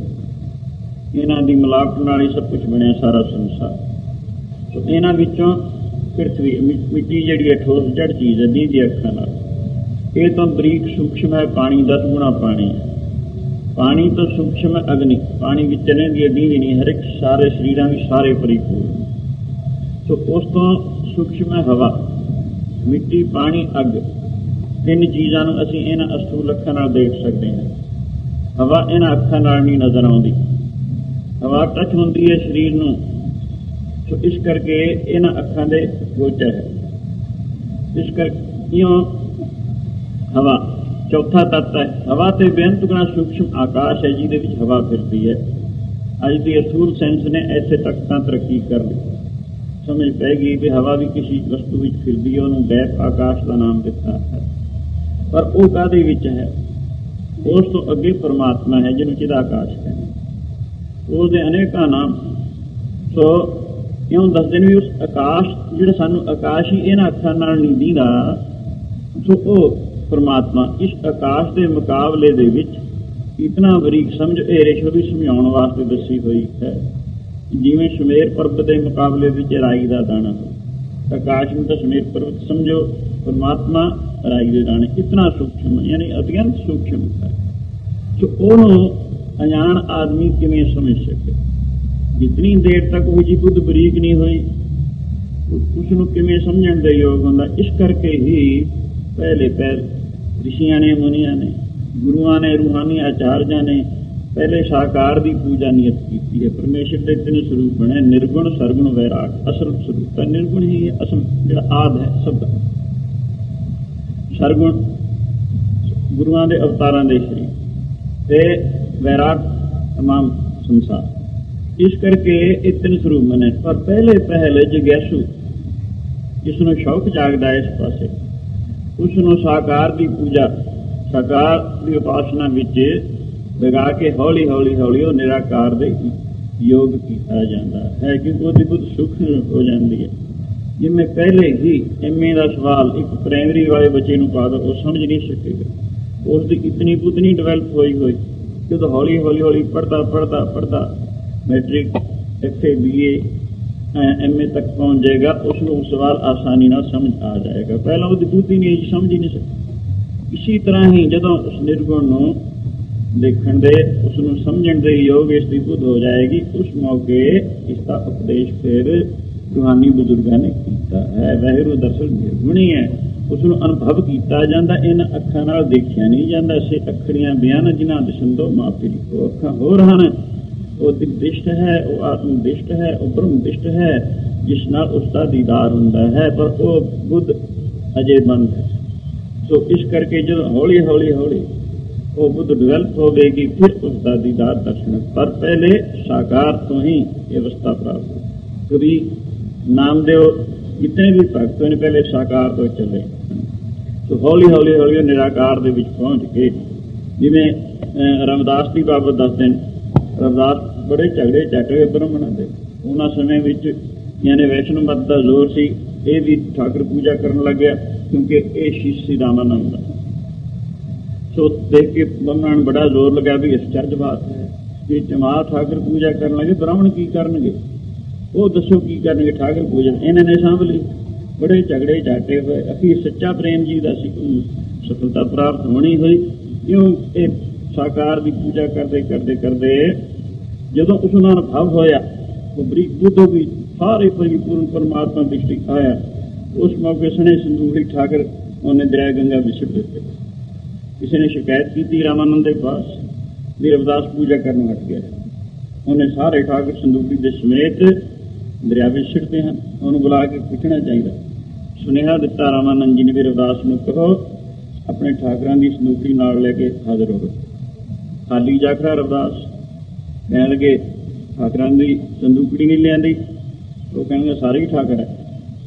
ਇਹਨਾਂ ਦੀ ਮਿਲਾਵਟ ਨਾਲ ਹੀ ਸਭ ਕੁਛ ਬਣਿਆ ਸਾਰਾ ਸੰਸਾਰ। ਸੋ ਇਹਨਾਂ ਵਿੱਚੋਂ ਪ੍ਰਿਥਵੀ ਮਿੱਟੀ ਜਿਹੜੀ ਹੈ ਠੋਸ ਜੜ ਚੀਜ਼ ਹੈ, ਦੀਦੀ ਅੱਖਾਂ ਨਾਲ। ਇਹ ਤੋਂ ਬਰੀਕ ਸੂਖਮ ਹੈ ਪਾਣੀ, ਦਸ ਗੁਣਾ ਪਾਣੀ ਹੈ। ਪਾਣੀ ਤੋਂ ਸੂਖਮ ਹੈ ਅਗਨੀ, ਪਾਣੀ ਵਿੱਚ ਰਹਿੰਦੀ ਹੈ, ਦੀਦੀ ਨਹੀਂ, ਹਰ ਇੱਕ ਸਾਰੇ ਸਰੀਰਾਂ ਵਿੱਚ ਸਾਰੇ ਪਰਿਪੂਰਨ। ਸੋ ਉਸ ਤੋਂ ਸੂਖਮ ਹੈ ਹਵਾ, ਮਿੱਟੀ, ਪਾਣੀ, ਅੱਗ। ਤਿੰਨ ਚੀਜ਼ਾਂ ਨੂੰ ਅਸੀਂ ਇਹਨਾਂ ਅਸਥੂਲ ਅੱਖਾਂ ਨਾਲ ਦੇਖ ਸਕਦੇ ਹਾਂ। ਹਵਾ ਇਹਨਾਂ ਅੱਖਾਂ ਨਾਲ ਨਹੀਂ ਨਜ਼ਰ ਆਉਂਦੀ। ਹਵਾ ਟੱਚ ਹੁੰਦੀ ਹੈ ਸਰੀਰ ਨੂੰ, ਸੋ ਇਸ ਕਰਕੇ ਇਹਨਾਂ ਅੱਖਾਂ ਦੇ ਗੋਚਰ ਹੈ। ਇਸ ਕਰਕੇ ਇਉਂ ਹਵਾ ਚੌਥਾ ਤੱਤ ਹੈ। ਹਵਾ ਤੇ ਬੇਅੰਤ ਗੁਣਾ ਸੂਖਮ ਆਕਾਸ਼ ਹੈ, ਜਿਹਦੇ ਵਿੱਚ ਹਵਾ ਫਿਰਦੀ ਹੈ। ਅੱਜ ਦੀ ਅਸੂਲ ਸਾਇੰਸ ਨੇ ਇੱਥੇ ਤੱਕ ਤਾਂ ਤਰੱਕੀ ਕਰ ਲਈ, ਸਮਝ ਪੈ ਗਈ ਵੀ ਹਵਾ ਵੀ ਕਿਸੇ ਵਸਤੂ ਵਿੱਚ ਫਿਰਦੀ ਹੈ। ਉਹਨੂੰ ਗੈਪ ਆਕਾਸ਼ ਦਾ ਨਾਮ ਦਿੱਤਾ ਹੈ। ਪਰ ਉਹ ਕਾਹਦੇ ਵਿੱਚ ਹੈ? ਉਸ ਤੋਂ ਅੱਗੇ ਪਰਮਾਤਮਾ ਹੈ, ਜਿਹਨੂੰ ਚਿਦਾਕਾਸ਼ ਕਹਿੰਦੇ। ਉਹਦੇ ਅਨੇਕਾਂ ਨਾਮ। ਸੋ ਇਉਂ ਦੱਸਦੇ ਨੇ ਵੀ ਉਸ ਆਕਾਸ਼, ਜਿਹੜਾ ਸਾਨੂੰ ਆਕਾਸ਼ ਹੀ ਇਹਨਾਂ ਅੱਖਾਂ ਨਾਲ ਨਹੀਂ ਦਿਖਦਾ, ਸੋ ਉਹ ਪਰਮਾਤਮਾ ਇਸ ਆਕਾਸ਼ ਦੇ ਮੁਕਾਬਲੇ ਦੇ ਵਿੱਚ ਇਤਨਾ ਬਰੀਕ ਸਮਝ। ਇਹ ਰੇਸ਼ੋ ਵੀ ਸਮਝਾਉਣ ਵਾਸਤੇ ਦੱਸੀ ਹੋਈ ਹੈ। ਜਿਵੇਂ ਸੁਮੇਰ ਪਰਬਤ ਦੇ ਮੁਕਾਬਲੇ ਵਿੱਚ ਰਾਈ ਦਾ ਦਾਣਾ ਹੋ। ਆਕਾਸ਼ ਨੂੰ ਤਾਂ ਸੁਮੇਰ ਪਰਬਤ ਸਮਝੋ, ਪਰਮਾਤਮਾ ਰਾਈ ਦੇ ਦਾਣੇ। ਇਤਨਾ ਸੂਖਮ ਯਾਨੀ ਅਤਿਅੰਤ ਸੂਖਮ ਹੈ। ਸੋ ਉਹਨੂੰ ਅਣਜਾਣ ਆਦਮੀ ਕਿਵੇਂ ਸਮਝ ਸਕੇ? ਜਿਤਨੀ ਦੇਰ ਤੱਕ ਉਹ ਜੀ ਬੁੱਧ ਬਰੀਕ ਨਹੀਂ ਹੋਈ, ਉਸ ਨੂੰ ਕਿਵੇਂ ਸਮਝਣ ਦੇ ਯੋਗ ਹੁੰਦਾ? ਇਸ ਕਰਕੇ ਹੀ ਪਹਿਲੇ ਪਹਿਲ ਰਿਸ਼ੀਆਂ ਨੇ, ਮੁਨੀਆਂ ਨੇ, ਗੁਰੂਆਂ ਨੇ, ਰੂਹਾਨੀ ਆਚਾਰਜਾਂ ਨੇ ਪਹਿਲੇ ਸਾਕਾਰ ਦੀ ਪੂਜਾ ਨਿਯਤ ਕੀਤੀ ਹੈ। ਪਰਮੇਸ਼ਰ ਦੇ ਤਿੰਨ ਸਰੂਪ ਬਣੇ, ਨਿਰਗੁਣ, ਸਰਗੁਣ, ਵੈਰਾਗ। ਅਸਲ ਸਰੂਪ ਤਾਂ ਨਿਰਗੁਣ ਹੀ ਹੈ, ਅਸਲ ਜਿਹੜਾ ਆਦਿ ਹੈ ਸਭ ਦਾ। ਸਰਗੁਣ ਗੁਰੂਆਂ ਦੇ ਅਵਤਾਰਾਂ ਦੇ ਸਰੀਰ ਤੇ ਵੈਰਾਗ ਤਮਾਮ ਸੰਸਾਰ। ਇਸ ਕਰਕੇ ਇਹ ਤਿੰਨ ਸਰੂਪ ਬਣੇ। ਪਰ ਪਹਿਲੇ ਪਹਿਲ ਜਗਿਆਸੂ, ਜਿਸ ਨੂੰ ਸ਼ੌਕ ਜਾਗਦਾ ਇਸ ਪਾਸੇ, ਉਸ ਨੂੰ ਸਾਕਾਰ ਦੀ ਪੂਜਾ, ਸਾਕਾਰ ਦੀ ਉਪਾਸਨਾ ਵਿੱਚ ਲਗਾ ਕੇ ਹੌਲੀ ਹੌਲੀ ਹੌਲੀ ਉਹ ਨਿਰਾਕਾਰ ਦੇ ਯੋਗ ਕੀਤਾ ਜਾਂਦਾ ਹੈ, ਕਿਉਂਕਿ ਉਹਦੀ ਬੁੱਧ ਸੁੱਖ ਹੋ ਜਾਂਦੀ ਹੈ। ਜਿਵੇਂ ਪਹਿਲੇ ਹੀ ਐਮ ਏ ਦਾ ਸਵਾਲ ਇੱਕ ਪ੍ਰਾਇਮਰੀ ਵਾਲੇ ਬੱਚੇ ਨੂੰ ਪਾ ਦਿਓ, ਉਹ ਸਮਝ ਨਹੀਂ ਸਕੇਗਾ। ਉਸ ਦੀ ਇਤਨੀ ਬੁੱਧ ਨਹੀਂ ਡਿਵੈਲਪ ਹੋਈ ਹੋਈ। ਜਦੋਂ ਹੌਲੀ ਹੌਲੀ ਹੌਲੀ ਪੜ੍ਹਦਾ ਪੜ੍ਹਦਾ ਪੜ੍ਹਦਾ matric, F A, B A, M A ਤੱਕ ਪਹੁੰਚ ਜਾਏਗਾ, ਉਸ ਨੂੰ ਸਵਾਲ ਆਸਾਨੀ ਨਾਲ ਸਮਝ ਆ ਜਾਏਗਾ। ਪਹਿਲਾਂ ਉਹਦੀ ਬੁੱਧ ਹੀ ਨਹੀਂ ਸਮਝ ਹੀ ਨਹੀਂ ਸਕਦੀ। ਇਸੀ ਤਰ੍ਹਾਂ ਹੀ ਜਦੋਂ ਉਸ ਨਿਰਗੁਣ ਨੂੰ ਦੇਖਣ ਦੇ, ਉਸ ਨੂੰ ਸਮਝਣ ਦੇ ਯੋਗ ਇਸ ਦੀ ਬੁੱਧ ਹੋ ਜਾਏਗੀ, ਉਸ ਮੌਕੇ ਇਸ ਦਾ ਉਪਦੇਸ਼ ਫਿਰ ਰੂਹਾਨੀ ਬਜ਼ੁਰਗਾਂ ਨੇ ਕੀਤਾ ਹੈ। ਵਾਹਿਗੁਰੂ ਦਰਅਸਲ ਨਿਰਗੁਣੀ ਹੈ, ਉਸ ਨੂੰ ਅਨੁਭਵ ਕੀਤਾ ਜਾਂਦਾ, ਇਹਨਾਂ ਅੱਖਾਂ ਨਾਲ ਦੇਖਿਆ ਨਹੀਂ ਜਾਂਦਾ। ਸੇ ਅੱਖੜੀਆਂ ਬਿਆਨ ਜਿਨ੍ਹਾਂ ਦਸ਼ੰਦੋ ਮਾਪੀ। ਉਹ ਅੱਖਾਂ ਹੋਰ ਹਨ, ਉਹ ਦਿਸ਼ਟ ਹੈ, ਉਹ ਆਤਮ ਦਿਸ਼ਟ ਹੈ, ਉਹ ਬ੍ਰਹਮ ਦਿਸ਼ਟ ਹੈ, ਜਿਸ ਨਾਲ ਉਸ ਦਾ ਦੀਦਾਰ ਹੁੰਦਾ ਹੈ। ਪਰ ਉਹ ਬੁੱਧ ਅਜੇ ਬੰਦ ਹੈ। ਸੋ ਇਸ ਕਰਕੇ ਜਦੋਂ ਹੌਲੀ ਹੌਲੀ ਹੌਲੀ ਉਹ ਬੁੱਧ ਡਿਵੈਲਪ ਹੋਵੇਗੀ, ਫਿਰ ਉਸ ਦਾ ਦੀਦਾਰ ਦਰਸ਼ਨ। ਪਰ ਪਹਿਲੇ ਸਾਕਾਰ ਤੋਂ ਹੀ ਇਹ ਅਵਸਥਾ ਪ੍ਰਾਪਤ ਹੋ। ਕਵੀ ਨਾਮਦੇਵ, ਜਿਤਨੇ ਵੀ ਭਗਤ ਨੇ ਪਹਿਲੇ ਸਾਕਾਰ ਤੋਂ ਚੱਲੇ, ਸੋ ਹੌਲੀ ਹੌਲੀ ਹੌਲੀ ਨਿਰਾਕਾਰ ਦੇ ਵਿੱਚ ਪਹੁੰਚ ਕੇ, ਜਿਵੇਂ ਰਾਮਦਾਸ ਦੀ ਬਾਬਤ ਦੱਸਦੇ ਨੇ, ਰਾਮਦਾਸ ਬੜੇ ਝਗੜੇ ਚੱਕ ਗਏ ਬ੍ਰਾਹਮਣਾਂ ਦੇ। ਉਹਨਾਂ ਸਮੇਂ ਵਿੱਚ ਯਾਨੀ ਵੈਸ਼ਨਵ ਮਤ ਦਾ ਜ਼ੋਰ ਸੀ। ਇਹ ਵੀ ਠਾਕੁਰ ਪੂਜਾ ਕਰਨ ਲੱਗਿਆ, ਕਿਉਂਕਿ ਇਹ ਸ਼੍ਰੀ ਰਾਮਾਨੰਦ ਦਾ। ਸੋ ਦੇਖ ਕੇ ਉਹਨਾਂ ਨੂੰ ਬੜਾ ਜ਼ੋਰ ਲੱਗਾ ਵੀ ਅਸਚਰਜ ਬਾਤ ਹੈ ਕਿ ਜਮਾਲ ਠਾਕਰ ਪੂਜਾ ਕਰਨ ਲੱਗੇ, ਬ੍ਰਾਹਮਣ ਕੀ ਕਰਨਗੇ, ਉਹ ਦੱਸੋ ਕੀ ਕਰਨਗੇ ਠਾਕਰ ਪੂਜਾ। ਇਹਨਾਂ ਨੇ ਸਾਂਭ ਲਈ, ਬੜੇ ਝਗੜੇ ਝਾਟੇ ਹੋਏ। ਅਖੀਰ ਸੱਚਾ ਪ੍ਰੇਮ ਜੀ ਦਾ ਸੀ ਸਫਲਤਾ ਪ੍ਰਾਪਤ ਹੋਣੀ ਹੋਈ। ਕਿਉਂ ਇਹ ਸਾਕਾਰ ਦੀ ਪੂਜਾ ਕਰਦੇ ਕਰਦੇ ਕਰਦੇ ਜਦੋਂ ਉਸ ਨਾਲ ਭਾਵ ਹੋਇਆ, ਉਹ ਬਰੀਕ ਬੁੱਧ ਹੋ ਗਈ, ਸਾਰੇ ਪਰਿਪੂਰਨ ਪਰਮਾਤਮਾ ਦ੍ਰਿਸ਼ਟੀ ਆਇਆ। ਉਸ ਮੌਕੇ ਸਣੇ ਸੰਦੂਖੜੀ ਠਾਕਰ ਉਹਨੇ ਦਰਿਆ ਗੰਗਾ ਵਿੱਚ ਸੁੱਟ ਦਿੱਤੇ। ਕਿਸੇ ਨੇ ਸ਼ਿਕਾਇਤ ਕੀਤੀ ਰਾਮਾਨੰਦ ਦੇ ਪਾਸ ਵੀ ਰਵਿਦਾਸ ਪੂਜਾ ਕਰਨ ਹਟ ਗਿਆ। ਉਹਨੇ ਸਾਰੇ ਠਾਕਰ ਸੰਦੂਕੜੀ ਦੇ ਸਮੇਤ ਦਰਿਆ ਵਿੱਚ ਸਿੱਟਦੇ ਹਨ। ਉਹਨੂੰ ਬੁਲਾ ਕੇ ਪੁੱਛਣਾ ਚਾਹੀਦਾ। ਸੁਨੇਹਾ ਦਿੱਤਾ ਰਾਮਾਨੰਦ ਜੀ ਨੇ ਵੀ ਰਵਿਦਾਸ ਨੂੰ ਕਹੋ ਆਪਣੇ ਠਾਕਰਾਂ ਦੀ ਸੰਦੂਕੜੀ ਨਾਲ ਲੈ ਕੇ ਹਾਜ਼ਰ ਹੋਵੇ। ਖਾਲੀ ਜਾਖੜਾ ਰਵਿਦਾਸ ਕਹਿਣ ਲੱਗੇ ਠਾਕਰਾਂ ਦੀ ਸੰਦੂਕੜੀ ਨਹੀਂ ਲਿਆਂਦੀ। ਉਹ ਕਹਿਣਗੇ ਸਾਰੇ ਹੀ ਠਾਕਰ ਹੈ,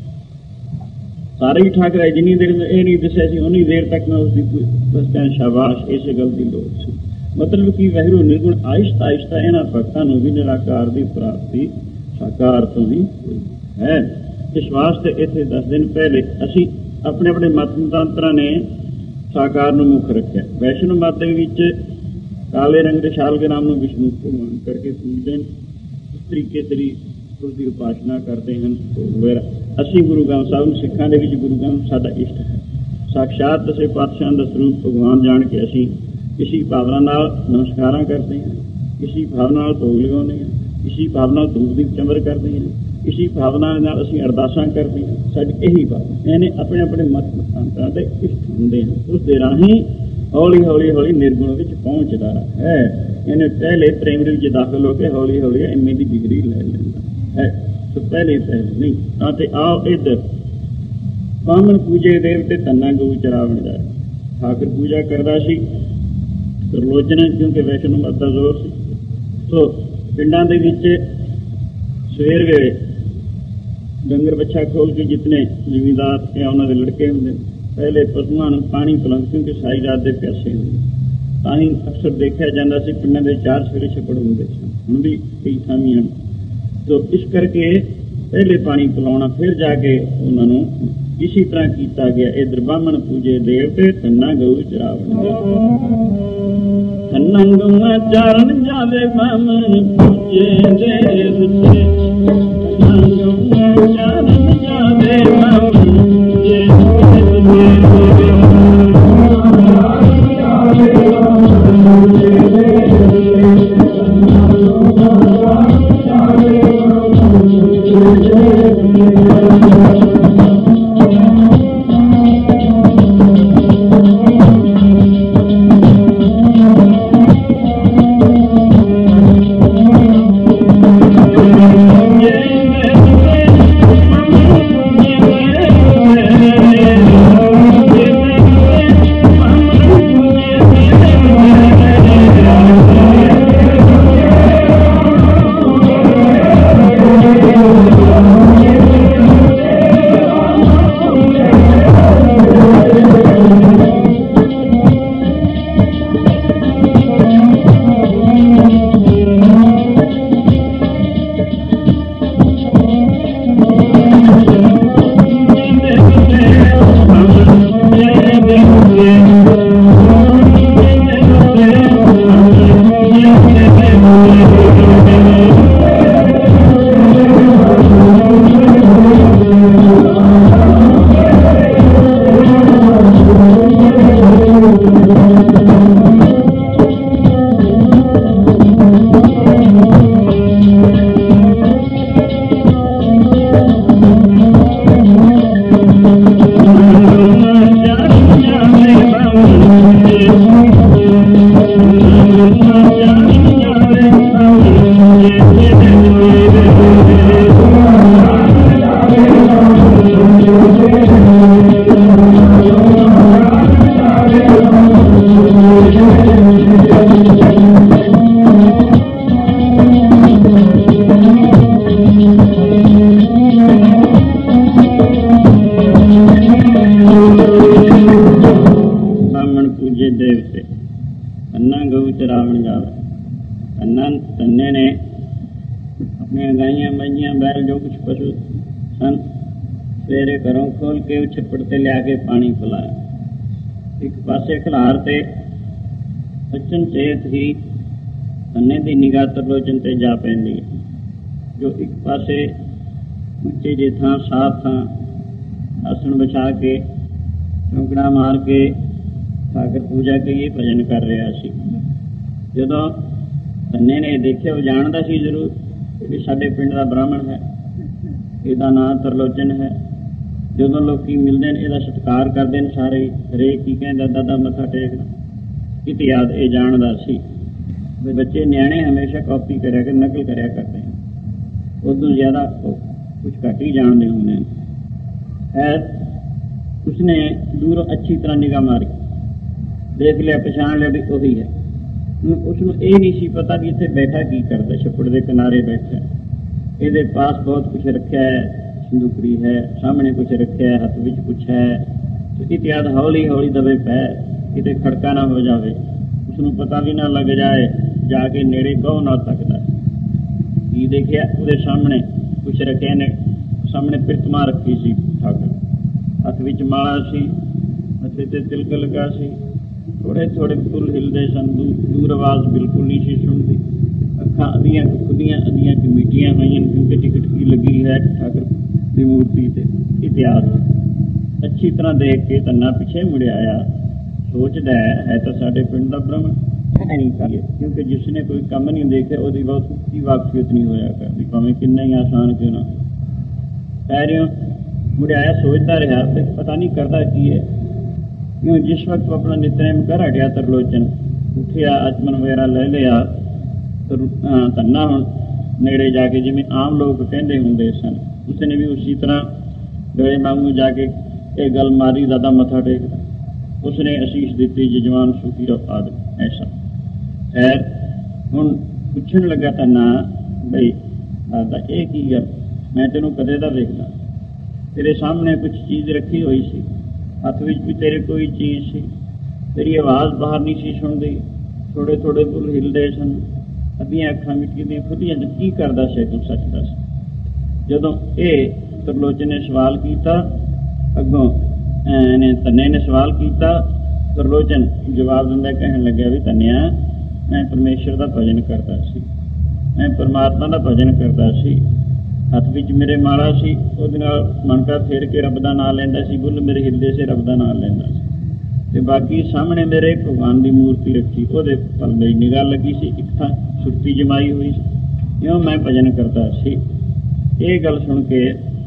ਸਾਰੇ ਹੀ ਠਾਕਰ ਹੈ। ਜਿੰਨੀ ਦੇਰ ਇਹ ਨਹੀਂ ਦੱਸਿਆ ਸੀ ਉਨੀ ਦੇਰ ਤੱਕ ਮੈਂ ਉਸਦੀ ਬਸ ਕਹਿਣ ਸ਼ਾਬਾਸ਼, ਇਸੇ ਗੱਲ ਦੀ ਲੋੜ ਸੀ। ਮਤਲਬ ਕਿ ਵਾਹਿਗੁਰੂ ਨਿਰਗੁਣ ਆਹਿਸਤਾ ਆਹਿਸਤਾ ਇਹਨਾਂ ਭਗਤਾਂ ਨੂੰ ਵੀ ਨਿਰਾਕਾਰ ਦੀ ਪ੍ਰਾਪਤੀ ਸਾਕਾਰ ਤੋਂ ਹੀ ਹੋਈ ਹੈ। ਇਸ ਵਾਸਤੇ ਇੱਥੇ ਦਸ ਦਿਨ ਪਹਿਲੇ ਅਸੀਂ ਆਪਣੇ ਆਪਣੇ ਮਤ ਮਤਾਂਤਰਾਂ ਨੇ ਸਾਕਾਰ ਨੂੰ ਮੁੱਖ ਰੱਖਿਆ। ਵੈਸ਼ਨਵ ਮਤ ਦੇ ਵਿੱਚ ਕਾਲੇ ਰੰਗ ਦੇ ਸ਼ਾਲ ਦੇ ਨਾਮ ਨੂੰ ਵਿਸ਼ਨੂੰ ਭਗਵਾਨ ਕਰਕੇ ਪੂਜਦੇ ਹਨ। ਇਸ ਤਰੀਕੇ ਤਰੀ ਉਸਦੀ ਉਪਾਸਨਾ ਕਰਦੇ ਹਨ। ਅਸੀਂ ਗੁਰੂ ਗ੍ਰੰਥ ਸਾਹਿਬ ਨੂੰ, ਸਿੱਖਾਂ ਦੇ ਵਿੱਚ ਗੁਰੂ ਗ੍ਰੰਥ ਸਾਡਾ ਇਸ਼ਟ ਹੈ। ਸਾਖਸ਼ਾਤ ਦਸੇ ਪਾਤਸ਼ਾਹਾਂ ਦਾ ਸਰੂਪ ਭਗਵਾਨ ਜਾਣ ਕੇ ਅਸੀਂ ਇਸੀ ਭਾਵਨਾ ਨਾਲ ਨਮਸਕਾਰਾਂ ਕਰਦੇ ਹਾਂ, ਇਸੀ ਭਾਵਨਾ ਨਾਲ ਭੋਗ ਲਗਾਉਂਦੇ ਹਾਂ, ਇਸੀ ਭਾਵਨਾ ਨਾਲ ਧੂਪ ਦੀਪ ਚੰਬਰ ਕਰਦੇ ਹਾਂ, ਇਸੀ ਭਾਵਨਾ ਨਾਲ ਅਸੀਂ ਅਰਦਾਸਾਂ ਕਰਦੇ ਹਾਂ। ਸਾਡੀ ਇਹੀ ਭਾਵਨਾ। ਇਹਨੇ ਆਪਣੇ ਆਪਣੇ ਮਤ ਮਤਾਂਤਰਾਂ ਦੇ ਇਸ਼ਟ ਹੁੰਦੇ ਹਨ। ਉਸ ਦੇ ਰਾਹੀਂ ਹੌਲੀ ਹੌਲੀ ਹੌਲੀ ਨਿਰਗੁਣ ਵਿੱਚ ਪਹੁੰਚਦਾ ਹੈ। ਇਹਨੇ ਪਹਿਲੇ ਪ੍ਰਾਇਮਰੀ ਵਿੱਚ ਦਾਖਲ ਹੋ ਕੇ ਹੌਲੀ ਹੌਲੀ ਐਮ ਏ ਦੀ ਡਿਗਰੀ ਲੈ ਲੈਂਦਾ ਹੈ। ਸੋ ਪਹਿਲੇ ਪਹਿਲੇ ਨਹੀਂ ਤਾਂ ਤੇ ਆਓ ਇੱਧਰ ਬਾਹਮਣ ਪੂਜੇ ਦੇਵਤੇ ਧੰਨਾ ਗਊ ਚਰਾਵਣ ਜਾਏ। ਠਾਕਰ ਪੂਜਾ ਕਰਦਾ ਸੀ ਤਰਲੋਚਨ, ਕਿਉਂਕਿ ਵੈਸ਼ਨਵ ਮਤ ਦਾ ਜ਼ੋਰ ਸੀ। ਸੋ ਪਿੰਡਾਂ ਦੇ ਵਿੱਚ ਸਵੇਰ ਵੇਲੇ ਡੰਗਰ ਬੱਛਾ ਖੋਲ ਕੇ ਜਿਤਨੇ ਜ਼ਿਮੀਂਦਾਰ ਜਾਂ ਉਹਨਾਂ ਦੇ ਲੜਕੇ ਹੁੰਦੇ ਪਹਿਲੇ ਪਸ਼ੂਆਂ ਨੂੰ ਪਾਣੀ ਪਿਲਾਉਂਦੇ, ਕਿਉਂਕਿ ਸਾਰੀ ਰਾਤ ਦੇ ਪਿਆਸੇ ਹੁੰਦੇ। ਤਾਂ ਹੀ ਅਕਸਰ ਦੇਖਿਆ ਜਾਂਦਾ ਸੀ ਪਿੰਡਾਂ ਦੇ ਚਾਰ ਸਵੇਰੇ ਛੱਪੜ ਹੁੰਦੇ ਸਨ, ਹੁਣ ਵੀ ਕਈ ਥਾਵੀਂ ਹਨ। ਤੋ ਇਸ ਕਰਕੇ ਪਹਿਲੇ ਪਾਣੀ ਪਿਲਾਉਣਾ, ਫਿਰ ਜਾ ਕੇ ਉਹਨਾਂ ਨੂੰ ਇਸੀ ਤਰ੍ਹਾਂ ਕੀਤਾ ਗਿਆ। ਇੱਧਰ ਬਾਹਮਣ ਪੂਜੇ ਦੇਵਤੇ ਧੰਨਾ ਗਊ ਚਰਾਵਣ ਧੰਨਾ ਗਊਆਂ ਚਾਰਨ ਜਾਵੇ। ਬਾਹਮਣ ਪੂਜੇ ਦੇਵਤੇ ਧੰਨਾ ਗਊਆਂ ਚਾਰਨ ਜਾਵੇ। ਬਾਹਮਣ ਪੂਜੇ ਛੱਪੜ ਤੇ ਲਿਆ ਕੇ ਪਾਣੀ ਪਿਲਾਇਆ। ਇੱਕ ਪਾਸੇ ਖਲਾਰ ਤੇ बचन चेत ही धन्ने की निगाह तरलोचन ते जा पैंदी है। जो एक पासे उच्चे जे थां साफ थां आसन बिछा के चौंकड़ा मार के ठाकर पूजा करिए भजन कर रहा सी। जदों धन्ने ने देखिया, वो जानता सी जरूर भी साडे पिंड दा ब्राह्मण है, इहदा नाम तरलोचन है। जदों लोकी मिलते हैं इहदा सत्कार करते हैं सारे, हरेक की कहंदा दादा मत्था टेकना, इतिहास ये जानता सी। बच्चे न्याणे हमेशा कॉपी करिया कर नकल करिया करते हैं, उदों ज़्यादा कुछ घट ही जानते होंगे है। उसने दूरों अच्छी तरह निगाह मारी, देख लिया, पछाण लिया भी वही है। उसनों ये नहीं सी पता भी इत्थे बैठा की करता, छप्पड़ के किनारे बैठा, ये पास बहुत कुछ रखा है, संदूकड़ी है, सामने कुछ रखा है, हथ विच कुछ है। तो इतिहास हौली हौली दबे पै, किते खड़का ना हो जाए, उसनों पता भी ना लग जाए, जाके नेड़े गौ ना तकदा। की देखिया, उसदे सामने कुछ रखे ने, सामने प्रितमा रखी सी ठाकर, हथ विच माला सी, मथे ते तिलक लगा सी, थोड़े थोड़े फुल हिलदे सन, दूर दूर आवाज़ बिल्कुल नहीं सी सुनती। अखां अद्धियां खुदियां अद्धियां मीटियां हुई, क्योंकि टिकट की लगी है ठाकर की मूर्ति से। इतिहास अच्छी तरह देख के धन्ना पिछे मुड़ आया, सोचता है है तो साडे पिंड दा ब्राह्मण नहीं करिए, क्योंकि जिसने कोई कम नहीं देखे उसकी बहुत उच्ची वाकफियत नहीं होया करती, भावें कितना ही आसान क्यों ना। पैरों मुड़ आया, सोचता रहा, पता नहीं करता की है। क्यों जिस वक्त वो अपना नित्यनेम कर हटिया, तरलोचन उठिया, आचमन वगैरह ले लिया, तो धन्ना हुण नेड़े जाके जिवें आम लोग कहते होंगे सन, उसने भी उसी तरह गले मांगू जाके ये गल मारी, दादा मत्था टेकदा। उसने आशीष दी, जजमान सुखी रहो आदि। ऐसा खैर हुण पुछण लगा धन्ना, बई दादा ये की गल, मैं तेनों कदे दा वेखदा, तेरे सामने कुछ चीज़ रखी हुई सी, हथ विच भी तेरे कोई चीज़ सी, तेरी आवाज़ बाहर नहीं सी सुनदी, थोड़े थोड़े फुल हिलदे सन, अद्धियां अखां मिट्टी दी खुदियां, की करदा सी तूं, सच दस। जदों ये तरलोचन ने सवाल किया, अगों ने धन्ने ने सवाल किया, तरलोचन जवाब दिंदा कहण लग्या भी धन्निया, मैं परमेश्वर का भजन करता सी, मैं परमात्मा का भजन करता सी, हथ विच मेरे माला सी, उहदे नाल मनका फेर के रब दा नाम लैंदा सी, बुल मेरे हिलदे से रब दा नाम लैंदा सी, ते बाकी सामने मेरे भगवान की मूर्ति रखी, उहदे पल मेरी निगाह लगी सी, एक थां सुरती जमाई हुई सी, इउं मैं भजन करता सी। ये गल सुन के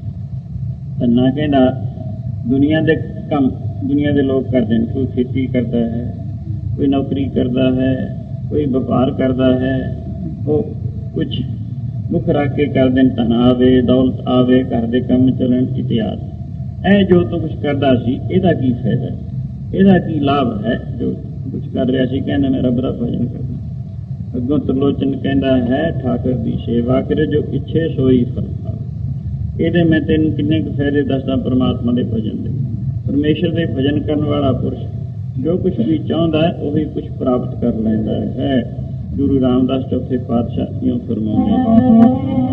धन्ना कहंदा, दुनिया दे काम दुनिया के लोग करते हैं, कोई खेती करता है, कोई नौकरी करता है, कोई व्यापार करता है, वो कुछ मुख रख के करते हैं, धन आवे, दौलत आवे, घर के काम चलन, इतिहास। ए जो तो कुछ करता सी, इहदा की फायदा है, इहदा की लाभ है, जो कुछ कर रहा सी, कहना मैं रब दा भजन करना। अगों तरलोचन कहता है, ठाकर की सेवा करे जो इच्छे सोई फल पावे। इहदे मैं तेन किन्ने क फायदे दसदा परमात्मा के भजन दे। परमेश्वर के भजन करने वाला पुरुष जो कुछ भी चाहता है वही कुछ प्राप्त कर लेता है। गुरु रामदास चौथे पातशाह यूं फरमाते,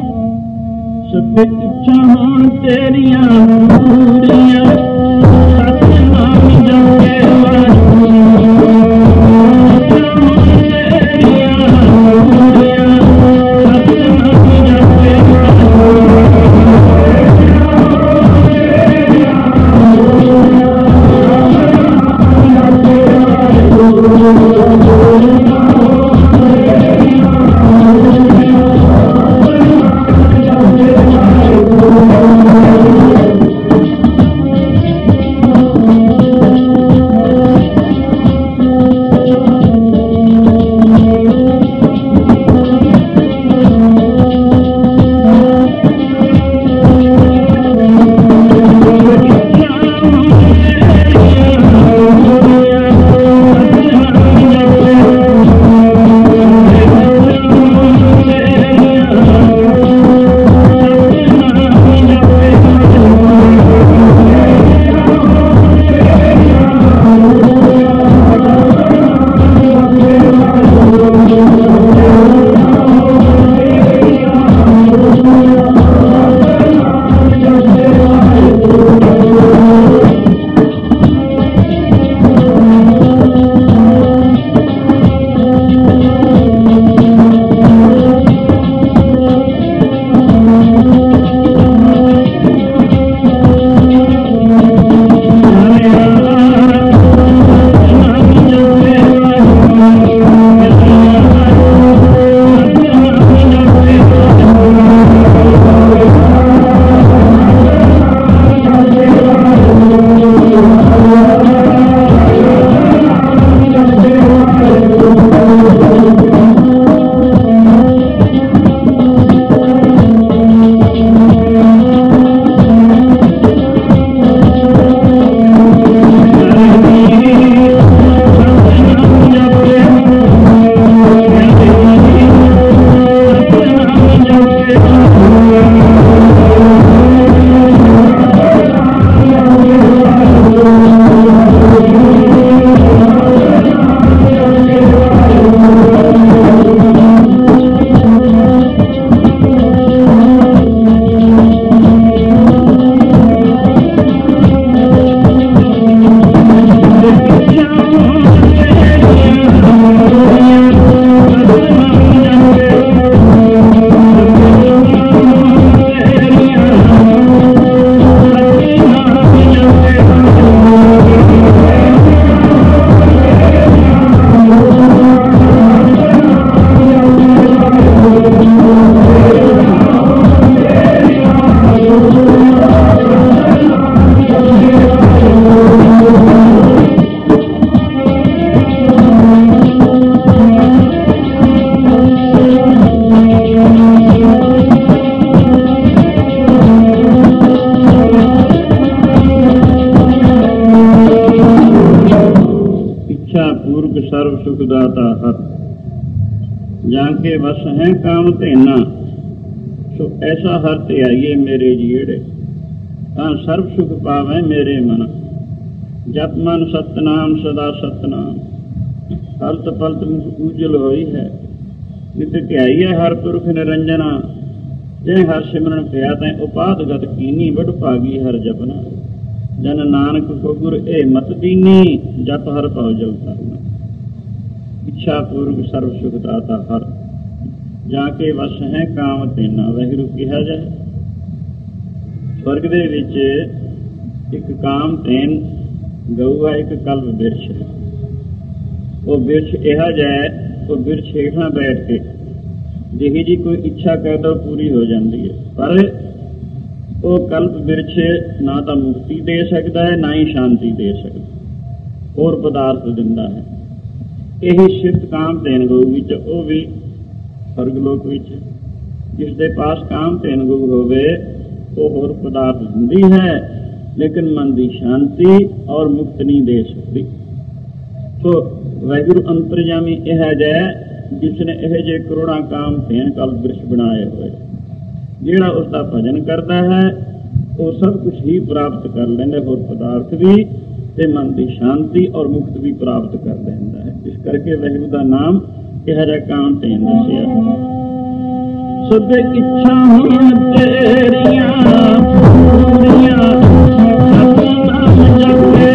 सब इच्छावां तेरियां पूरियां, सतनाम जपे वाहिगुरू। दाता हर, जाके बस है काम तेना, सो ऐसा हर ते आइए मेरे जीड़े, तां सर्व सुख पावे मेरे मन। जप मन सतनाम सदा सतनाम, हलत पलत मुख उजल होई है। नित ध्याईए हर पुरख निरंजना, जै हर सिमरन पिया तैं उपाध गत कीनी, बड़ भागी हर जपना। जन नानक को गुर ए मत दीनी, जप हर पाओ जल तरना। इच्छा पूर्व सर्व सुख दाता हर, जाके वस है काम तेना। वाहिगुरू किहा जाए स्वर्ग दे विच एक काम तेन गऊ है, एक कल्प बिरछ है। वो बिरछ इहा जाए, वो बिरछ हेठा बैठ के जिही जी कोई इच्छा कर दो पूरी हो जाती है, पर वो कल्प बिरछ ना तो मुक्ति दे सकता है, ना ही शांति दे सकता, होर पदार्थ दिंदा है। यही सिद्ध काम तेन गऊ विच, वो भी स्वर्गलोक विच जिस दे पास काम तेन गऊ होवे, वो होर पदार्थ दिंदी है, लेकिन मन की शांति और मुक्त नहीं दे सकती। तो वाहिगुरू अंतरजामी यह जै जिसने यह जे करोड़ा काम तेन कल्प बिरछ बनाए हुए, ਜਿਹੜਾ उसका भजन करता है वो सब कुछ ही प्राप्त कर लेंदा, होर पदार्थ भी ते मन की शांति और मुक्त भी प्राप्त कर लेंदा है। इस करके वाहिगुरू का नाम यह जा काम तेन दसिया। सद इच्छा तेरियां पूरियां, सतनाम जपे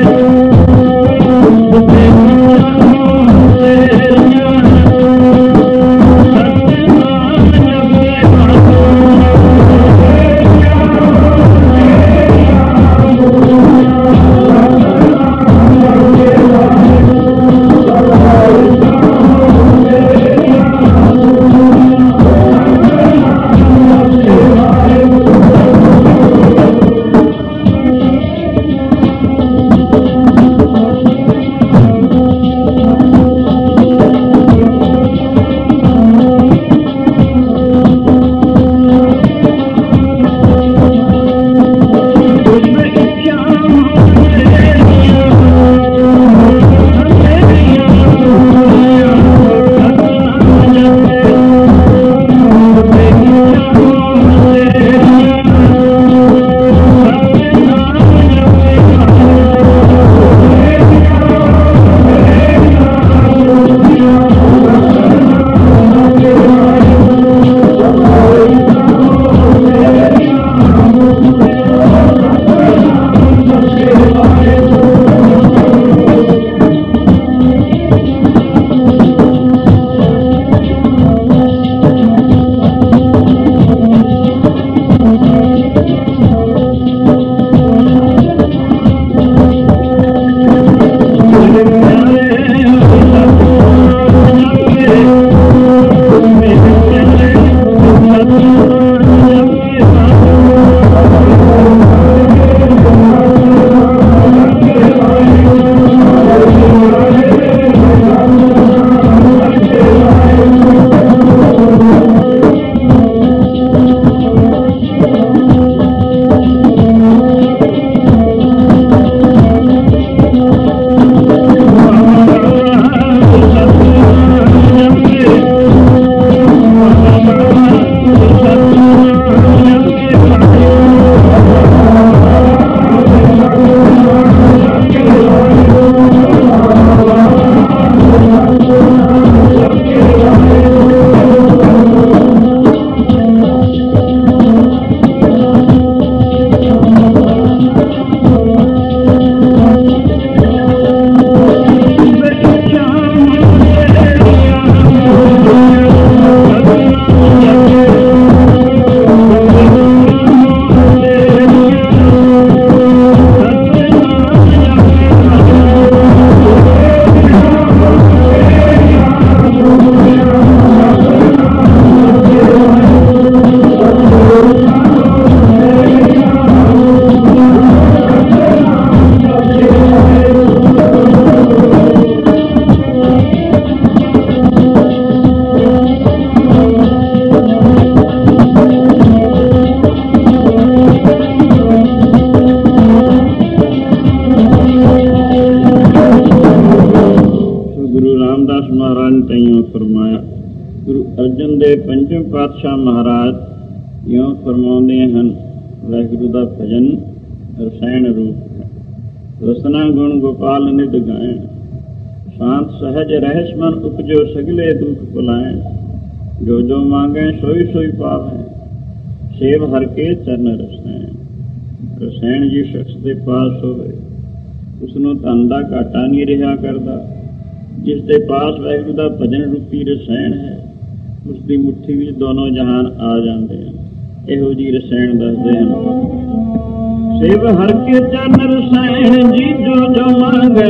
ਪਾਤਸ਼ਾਹ ਮਹਾਰਾਜ ਇਉਂ ਫਰਮਾਉਂਦੇ ਹਨ, ਵਾਹਿਗੁਰੂ ਦਾ ਭਜਨ ਰਸਾਇਣ ਰੂਪ ਹੈ। ਰਸਨਾ ਗੁਣ ਗੋਪਾਲ ਨਿਧ ਗਾਇਣ, ਸ਼ਾਂਤ ਸਹਿਜ ਰਹਿਸ ਮਨ ਉਪਜੋ ਸਗਲੇ ਦੁਖ ਭੁਲਾਇਣ। ਜੋ ਜੋ ਮੰਗੈ ਸੋਈ ਸੋਈ ਪਾਵੈ, ਸੇਵ ਹਰ ਕੇ ਚਰਨ ਰਸਾਇਣ। ਰਸਾਇਣ ਜੀ ਸ਼ਖਸ ਦੇ ਪਾਸ ਹੋਵੇ, ਉਸਨੂੰ ਧਨ ਦਾ ਘਾਟਾ ਨਹੀਂ ਰਿਹਾ ਕਰਦਾ। ਜਿਸ ਦੇ ਪਾਸ ਵਾਹਿਗੁਰੂ ਦਾ ਭਜਨ ਰੂਪੀ ਰਸਾਇਣ ਹੈ, ਉਸ ਦੀ ਮੁੱਠੀ ਵਿੱਚ ਦੋਨੋਂ ਜਹਾਨ ਆ ਜਾਂਦੇ ਹਨ। ਇਹੋ ਜਿਹੀ ਰਸਾਇਣ ਦੱਸਦੇ ਹਨ। ਸੇਵ ਹਰ ਕੇ ਚਰਨ ਰਸਾਇਣ ਜੀ, ਜੋ ਜੋ ਮੰਗੈ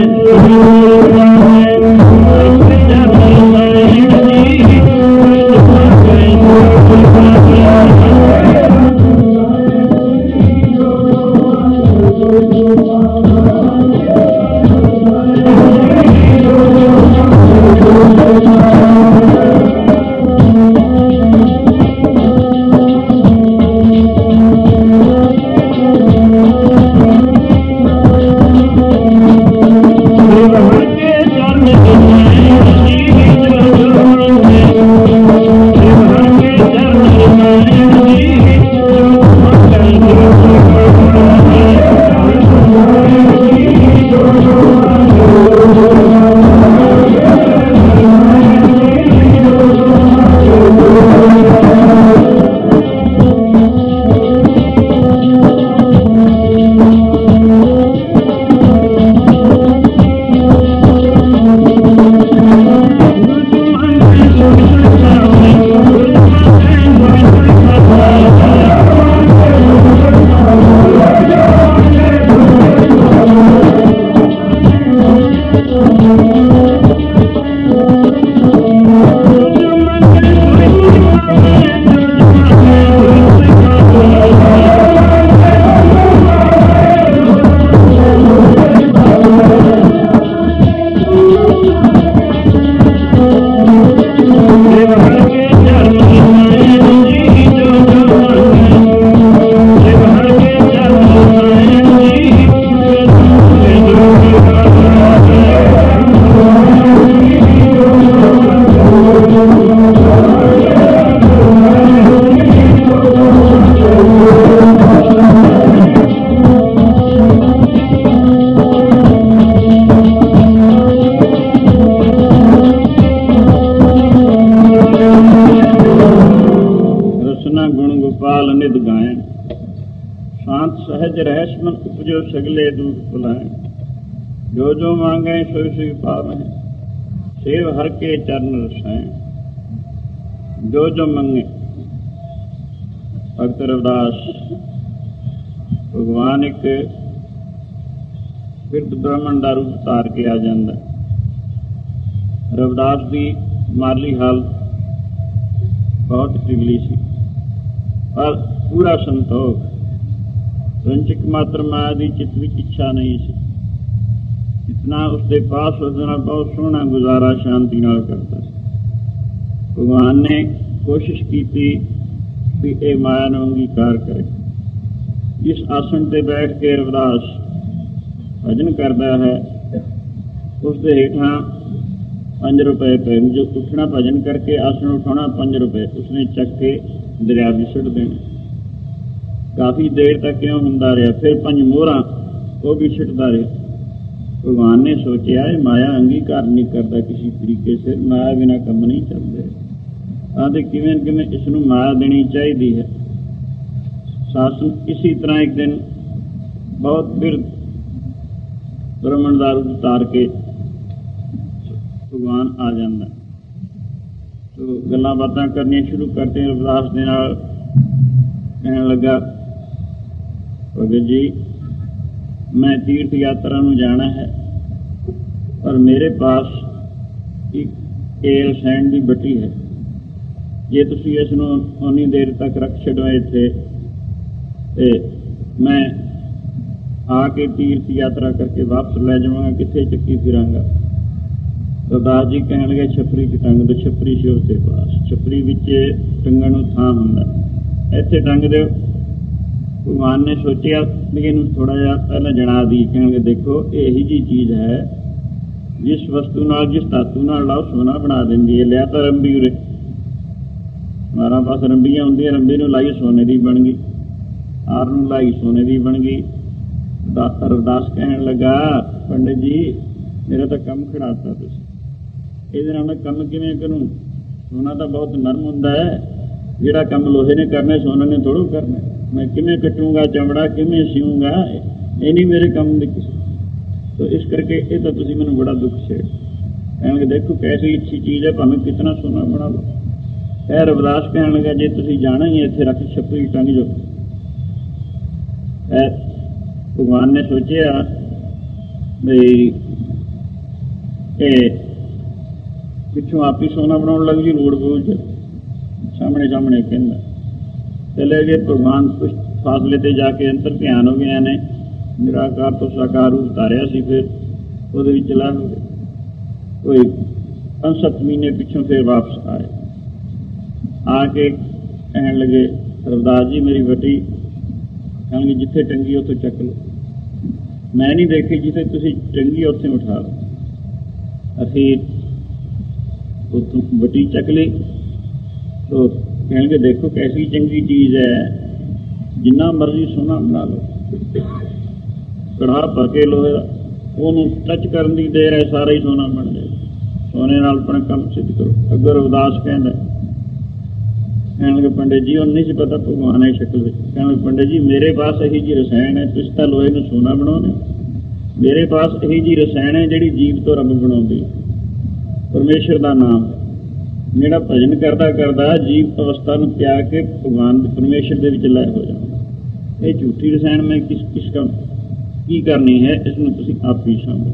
ਸਗਲੇ ਦੁਖ ਭੁਲਾਇਣ। ਜੋ ਜੋ ਮੰਗੈ ਸੋਈ ਸੋਈ ਪਾਵੈ, ਸੇਵ ਹਰ ਕੇ ਚਰਨ ਰਸਾਇਣ। ਜੋ ਜੋ ਮੰਗੇ। ਭਗਤ ਰਵਿਦਾਸ ਭਗਵਾਨ ਇੱਕ ਬਿਰਧ ਬ੍ਰਾਹਮਣ ਦਾ ਰੂਪ ਧਾਰ ਕੇ ਆ ਜਾਂਦਾ। ਰਵਿਦਾਸ ਦੀ ਮਾਲੀ ਹਾਲਤ ਬਹੁਤ ਤਿਗਲੀ ਸੀ, ਪਰ ਪੂਰਾ ਸੰਤੋਖ। ਰੰਚਕ ਮਾਤਰ ਮਾਇਆ ਦੀ ਚਿੱਤ ਵਿੱਚ ਇੱਛਾ ਨਹੀਂ ਸੀ। ਇਤਨਾ ਉਸਦੇ ਪਾਸ ਉਸਦੇ ਨਾਲ ਬਹੁਤ ਸੋਹਣਾ ਗੁਜ਼ਾਰਾ ਸ਼ਾਂਤੀ ਨਾਲ ਕਰਦਾ ਸੀ। ਭਗਵਾਨ ਨੇ ਕੋਸ਼ਿਸ਼ ਕੀਤੀ ਵੀ ਇਹ ਮਾਇਆ ਨੂੰ ਅੰਗੀਕਾਰ ਕਰੇ। ਜਿਸ ਆਸਣ ਤੇ ਬੈਠ ਕੇ ਰਵਿਦਾਸ ਭਜਨ ਕਰਦਾ ਹੈ, ਉਸਦੇ ਹੇਠਾਂ ਪੰਜ ਰੁਪਏ ਪਏ। ਜੋ ਉੱਠਣਾ ਭਜਨ ਕਰਕੇ ਆਸਣ ਉਠਾਉਣਾ ਪੰਜ ਰੁਪਏ ਉਸਨੇ ਚੱਕ ਕੇ ਦਰਿਆ ਵਿੱਚ ਸੁੱਟ ਦੇਣੇ। ਕਾਫੀ ਦੇਰ ਤੱਕ ਇਉਂ ਹੁੰਦਾ ਰਿਹਾ। ਫਿਰ ਪੰਜ ਮੋਹਰਾਂ ਉਹ ਵੀ ਛਿੱਟਦਾ ਰਿਹਾ। ਭਗਵਾਨ ਨੇ ਸੋਚਿਆ ਇਹ ਮਾਇਆ ਅੰਗੀਕਾਰ ਨਹੀਂ ਕਰਦਾ ਕਿਸੇ ਤਰੀਕੇ ਸੇ, ਮਾਇਆ ਬਿਨਾਂ ਕੰਮ ਨਹੀਂ ਚੱਲਦੇ। ਆਦੇ ਕਿਵੇਂ ਕਿਵੇਂ ਇਸ ਨੂੰ ਮਾਇਆ ਦੇਣੀ ਚਾਹੀਦੀ ਹੈ। ਸਾਸੂ ਇਸੀ ਤਰ੍ਹਾਂ ਇੱਕ ਦਿਨ ਬਹੁਤ ਬਿਰਧ ਬ੍ਰਾਹਮਣ ਦਾ ਰੂਪ ਧਾਰ ਕੇ ਭਗਵਾਨ ਆ ਜਾਂਦਾ। ਤੋ ਗੱਲਾਂ ਬਾਤਾਂ ਕਰਨੀਆਂ ਸ਼ੁਰੂ ਕਰਦੇ। ਰਵਿਦਾਸ ਦੇ ਨਾਲ ਕਹਿਣ ਲੱਗਾ, ਭਗਤ ਜੀ ਮੈਂ ਤੀਰਥ ਯਾਤਰਾ ਨੂੰ ਜਾਣਾ ਹੈ, ਪਰ ਮੇਰੇ ਪਾਸ ਇੱਕ ਤੇਲ ਸੈਂਡ ਦੀ ਬੱਟੀ ਹੈ। ਜੇ ਤੁਸੀਂ ਇਸ ਨੂੰ ਓਨੀ ਦੇਰ ਤੱਕ ਰੱਖ ਛੱਡੋ ਇੱਥੇ, ਤੇ ਮੈਂ ਆ ਕੇ ਤੀਰਥ ਯਾਤਰਾ ਕਰਕੇ ਵਾਪਸ ਲੈ ਜਾਵਾਂਗਾ, ਕਿੱਥੇ ਚੱਕੀ ਫਿਰਾਂਗਾ। ਰਵਿਦਾਸ ਜੀ ਕਹਿਣ ਲੱਗੇ ਛੱਪਰੀ 'ਚ ਟੰਗ ਦਿਓ। ਛੱਪਰੀ ਸੀ ਉਸਦੇ ਪਾਸ। ਛੱਪਰੀ ਵਿੱਚ ਟੰਗਣ ਨੂੰ ਥਾਂ ਹੁੰਦਾ, ਇੱਥੇ ਟੰਗ ਦਿਓ। ਭਗਵਾਨ ਨੇ ਸੋਚਿਆ ਵੀ ਇਹਨੂੰ ਥੋੜ੍ਹਾ ਜਿਹਾ ਪਹਿਲਾਂ ਜਣਾ ਦੀ। ਕਹਿਣਗੇ ਦੇਖੋ ਇਹ ਇਹੀ ਜਿਹੀ ਚੀਜ਼ ਹੈ ਜਿਸ ਵਸਤੂ ਨਾਲ, ਜਿਸ ਧਾਤੂ ਨਾਲ ਲਾਓ ਸੋਨਾ ਬਣਾ ਦਿੰਦੀ ਹੈ। ਲਿਆ ਤਾਂ ਰੰਬੀ ਉਰੇ। ਬਾਰਾਂ ਪਾਸ ਰੰਬੀਆਂ ਹੁੰਦੀਆਂ, ਰੰਬੀ ਨੂੰ ਲਾਈ ਸੋਨੇ ਦੀ ਬਣ ਗਈ, ਹਾਰ ਨੂੰ ਲਾਈ ਸੋਨੇ ਦੀ ਬਣ ਗਈ। ਰਵਿਦਾਸ ਕਹਿਣ ਲੱਗਾ, ਪੰਡਿਤ ਜੀ ਮੇਰਾ ਤਾਂ ਕੰਮ ਖੜਾਤਾ ਤੁਸੀਂ, ਇਹਦੇ ਨਾਲ ਮੈਂ ਕੰਮ ਕਿਵੇਂ ਕਰੂੰ? ਸੋਨਾ ਤਾਂ ਬਹੁਤ ਨਰਮ ਹੁੰਦਾ ਹੈ, ਜਿਹੜਾ ਕੰਮ ਲੋਹੇ ਨੇ ਕਰਨਾ ਸੋਨੇ ਨੇ ਥੋੜ੍ਹਾ ਕਰਨਾ। ਮੈਂ ਕਿਵੇਂ ਕੱਟੂੰਗਾ ਚਮੜਾ, ਕਿਵੇਂ ਸਿਊਂਗਾ? ਇਹ ਨਹੀਂ ਮੇਰੇ ਕੰਮ ਦੀ ਕਿਸੇ। ਤੋ ਇਸ ਕਰਕੇ ਇਹ ਤਾਂ ਤੁਸੀਂ ਮੈਨੂੰ ਬੜਾ ਦੁੱਖ ਛੇੜ। ਕਹਿਣਗੇ ਦੇਖੋ ਕੈਸੀ ਅੱਛੀ ਚੀਜ਼ ਹੈ, ਭਾਵੇਂ ਕਿਤਨਾ ਸੋਨਾ ਬਣਾ ਲਓ। ਇਹ ਰਵਿਦਾਸ ਕਹਿਣ ਲੱਗਾ, ਜੇ ਤੁਸੀਂ ਜਾਣਾ ਹੀ ਇੱਥੇ ਰੱਖ ਛੱਪੜੀ ਟੰਗ ਜੋ। ਭਗਵਾਨ ਨੇ ਸੋਚਿਆ ਬਈ ਇਹ ਪਿੱਛੋਂ ਆਪ ਹੀ ਸੋਨਾ ਬਣਾਉਣ ਲੱਗ ਜੀ, ਰੋਡ ਬੋਝ ਸਾਹਮਣੇ ਸਾਹਮਣੇ ਕਹਿੰਦਾ। ਚਲੇ ਗਏ ਭਗਵਾਨ, ਕੁਛ ਫਾਸਲੇ ਤੇ ਜਾ ਕੇ ਅੰਤਰ ਧਿਆਨ ਹੋ ਗਿਆ ਨੇ, ਨਿਰਾਕਾਰ ਤੋਂ ਸਾਕਾਰ ਰੂਪ ਧਾਰਿਆ ਸੀ, ਫਿਰ ਉਹਦੇ ਵਿੱਚ ਚਲਾ ਹੋ ਗਏ। ਕੋਈ ਪੰਜ ਸੱਤ ਮਹੀਨੇ ਪਿੱਛੋਂ ਫਿਰ ਵਾਪਸ ਆਏ। ਆ ਕੇ ਕਹਿਣ ਲੱਗੇ, ਰਵਿਦਾਸ ਜੀ ਮੇਰੀ ਵੱਡੀ, ਕਹਿਣਗੇ ਜਿੱਥੇ ਟੰਗੀ ਉੱਥੋਂ ਚੱਕ ਲਓ। ਮੈਂ ਨਹੀਂ ਦੇਖੀ, ਜਿੱਥੇ ਤੁਸੀਂ ਟੰਗੀ ਉੱਥੇ ਉਠਾ ਲਓ। ਅਸੀਂ ਉੱਥੋਂ ਵੱਡੀ ਚੱਕ ਲਈ। ਤੋ ਕਹਿਣਗੇ ਦੇਖੋ ਕੈਸੀ ਚੰਗੀ ਚੀਜ਼ ਹੈ, ਜਿੰਨਾ ਮਰਜ਼ੀ ਸੋਨਾ ਬਣਾ ਲਓ, ਕੜਾਹ ਭਰ ਕੇ ਲੋਹੇ ਦਾ, ਉਹਨੂੰ ਟੱਚ ਕਰਨ ਦੀ ਦੇਰ ਹੈ, ਸਾਰਾ ਹੀ ਸੋਨਾ ਬਣ ਜਾਏ। ਸੋਨੇ ਨਾਲ ਆਪਣਾ ਕੰਮ ਸਿੱਧ ਕਰੋ। ਅੱਗੇ ਰਵਿਦਾਸ ਕਹਿੰਦਾ, ਕਹਿਣਗੇ ਪੰਡਿਤ ਜੀ ਉਹਨੂੰ ਨਹੀਂ ਸੀ ਪਤਾ ਭਗਵਾਨ ਹੈ ਸ਼ਕਲ ਵਿੱਚ। ਕਹਿੰਦੇ ਪੰਡਿਤ ਜੀ ਮੇਰੇ ਪਾਸ ਇਹੀ ਜਿਹੀ ਰਸਾਇਣ ਹੈ, ਤੁਸੀਂ ਤਾਂ ਲੋਹੇ ਨੂੰ ਸੋਨਾ ਬਣਾਉਂਦੇ ਹੋ, ਮੇਰੇ ਪਾਸ ਇਹੀ ਜਿਹੀ ਰਸਾਇਣ ਹੈ ਜਿਹੜੀ ਜੀਵ ਤੋਂ ਰੱਬ ਬਣਾਉਂਦੀ। ਪਰਮੇਸ਼ਰ ਦਾ ਨਾਮ ਜਿਹੜਾ ਭਜਨ ਕਰਦਾ ਕਰਦਾ ਜੀਵ ਅਵਸਥਾ ਨੂੰ ਤਿਆਗ ਕੇ ਭਗਵਾਨ ਪਰਮੇਸ਼ਰ ਦੇ ਵਿੱਚ ਲੈ ਹੋ ਜਾਂਦਾ। ਇਹ ਝੂਠੀ ਰਸਾਇਣ ਮੈਂ ਕਿਸ ਕਿਸ ਕੰਮ ਕੀ ਕਰਨੀ ਹੈ, ਇਸ ਨੂੰ ਤੁਸੀਂ ਆਪ ਹੀ ਸਾਂਭੋ।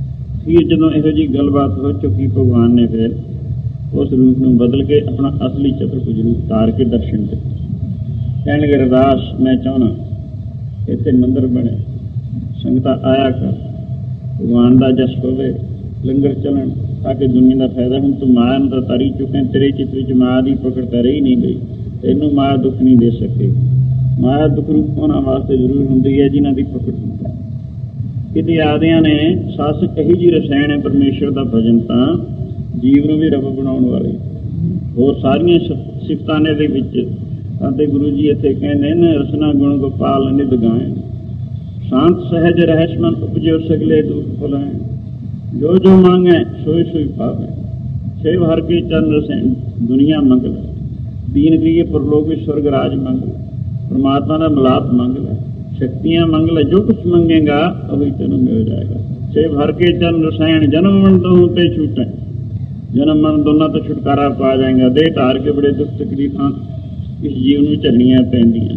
ਫਿਰ ਜਦੋਂ ਇਹੋ ਜਿਹੀ ਗੱਲਬਾਤ ਹੋ ਚੁੱਕੀ, ਭਗਵਾਨ ਨੇ ਫਿਰ ਉਸ ਰੂਪ ਨੂੰ ਬਦਲ ਕੇ ਆਪਣਾ ਅਸਲੀ ਚਤੁਰਭੁਜ ਰੂਪ ਧਾਰ ਕੇ ਦਰਸ਼ਨ ਦਿੱਤੇ। ਕਹਿਣ ਲੱਗੇ ਰਵਿਦਾਸ ਮੈਂ ਚਾਹੁੰਦਾ ਇੱਥੇ ਮੰਦਰ ਬਣੇ, ਸੰਗਤਾਂ ਆਇਆ ਕਰ, ਭਗਵਾਨ ਦਾ ਜਸ ਹੋਵੇ, ਲੰਗਰ ਚੱਲਣ, ਤਾਂ ਕਿ ਦੁਨੀਆ ਦਾ ਫਾਇਦਾ। ਹੁਣ ਤੂੰ ਮਾਇਆ ਨੂੰ ਤਾਂ ਤਰੀ ਚੁੱਕੇ, ਤੇਰੇ ਚਿੱਤ ਵਿੱਚ ਮਾਇਆ ਦੀ ਪਕੜ ਤਾਂ ਰਹੀ ਨਹੀਂ ਗਈ, ਤੈਨੂੰ ਮਾਇਆ ਦੁੱਖ ਨਹੀਂ ਦੇ ਸਕੇ। ਮਾਇਆ ਦੁੱਖ ਰੂਪ ਉਹਨਾਂ ਵਾਸਤੇ ਜ਼ਰੂਰ ਹੁੰਦੀ ਹੈ ਜਿਨ੍ਹਾਂ ਦੀ ਪਕੜ ਹੁੰਦੀ ਹੈ। ਕਿਤੇ ਆਦਿਆਂ ਨੇ ਸੱਸ ਇਹੀ ਜਿਹੀ ਰਸਾਇਣ ਹੈ ਪਰਮੇਸ਼ਰ ਦਾ ਭਜਨ ਤਾਂ ਜੀਵ ਨੂੰ ਵੀ ਰੱਬ ਬਣਾਉਣ ਵਾਲੀ। ਹੋਰ ਸਾਰੀਆਂ ਸਿਫਤਾਂ ਨੇ ਦੇ ਵਿੱਚ ਅਤੇ ਗੁਰੂ ਜੀ ਇੱਥੇ ਕਹਿੰਦੇ ਨੇ, ਰਸਨਾ ਗੁਣ ਗੋਪਾਲ ਨਿਧ ਗਾਏ, ਸ਼ਾਂਤ ਸਹਿਜ ਰਹਿਸਮਨ ਉਪਜੋ ਸਗਲੇ ਦੁਖ ਭੁਲਾਏ, ਜੋ ਜੋ ਮੰਗੇ ਸੋਈ ਸੋਈ ਪਾਵੇ, ਸੇਵ ਹਰ ਕੇ ਚਰਨ ਰਸੈਣ ਦੁਨੀਆ ਮੰਗ ਲੈ, ਦੀਨ ਗ੍ਰੀਏ ਪਰਲੋਕ ਵਿੱਚ ਸਵਰਗ ਰਾਜ ਮੰਗ ਲੈ, ਪਰਮਾਤਮਾ ਦਾ ਮਿਲਾਪ ਮੰਗ ਲੈ, ਸ਼ਕਤੀਆਂ ਮੰਗ ਲੈ, ਜੋ ਕੁਛ ਮੰਗੇਗਾ ਉਹੀ ਤੈਨੂੰ ਮਿਲ ਜਾਏਗਾ। ਸੇਵ ਹਰ ਕੇ ਚਰਨ ਰਸਾਇਣ ਜਨਮ ਮਰਨ ਤੋਂ ਤੇ ਛੂਟੇ, ਜਨਮ ਮਰਨ ਦੋਨਾਂ ਤੋਂ ਛੁਟਕਾਰਾ ਪਾ ਜਾਏਗਾ। ਦੇਹ ਧਾਰ ਕੇ ਬੜੇ ਦੁੱਖ ਤਕਲੀਫਾਂ ਇਸ ਜੀਵ ਨੂੰ ਝੱਲਣੀਆਂ ਪੈਂਦੀਆਂ।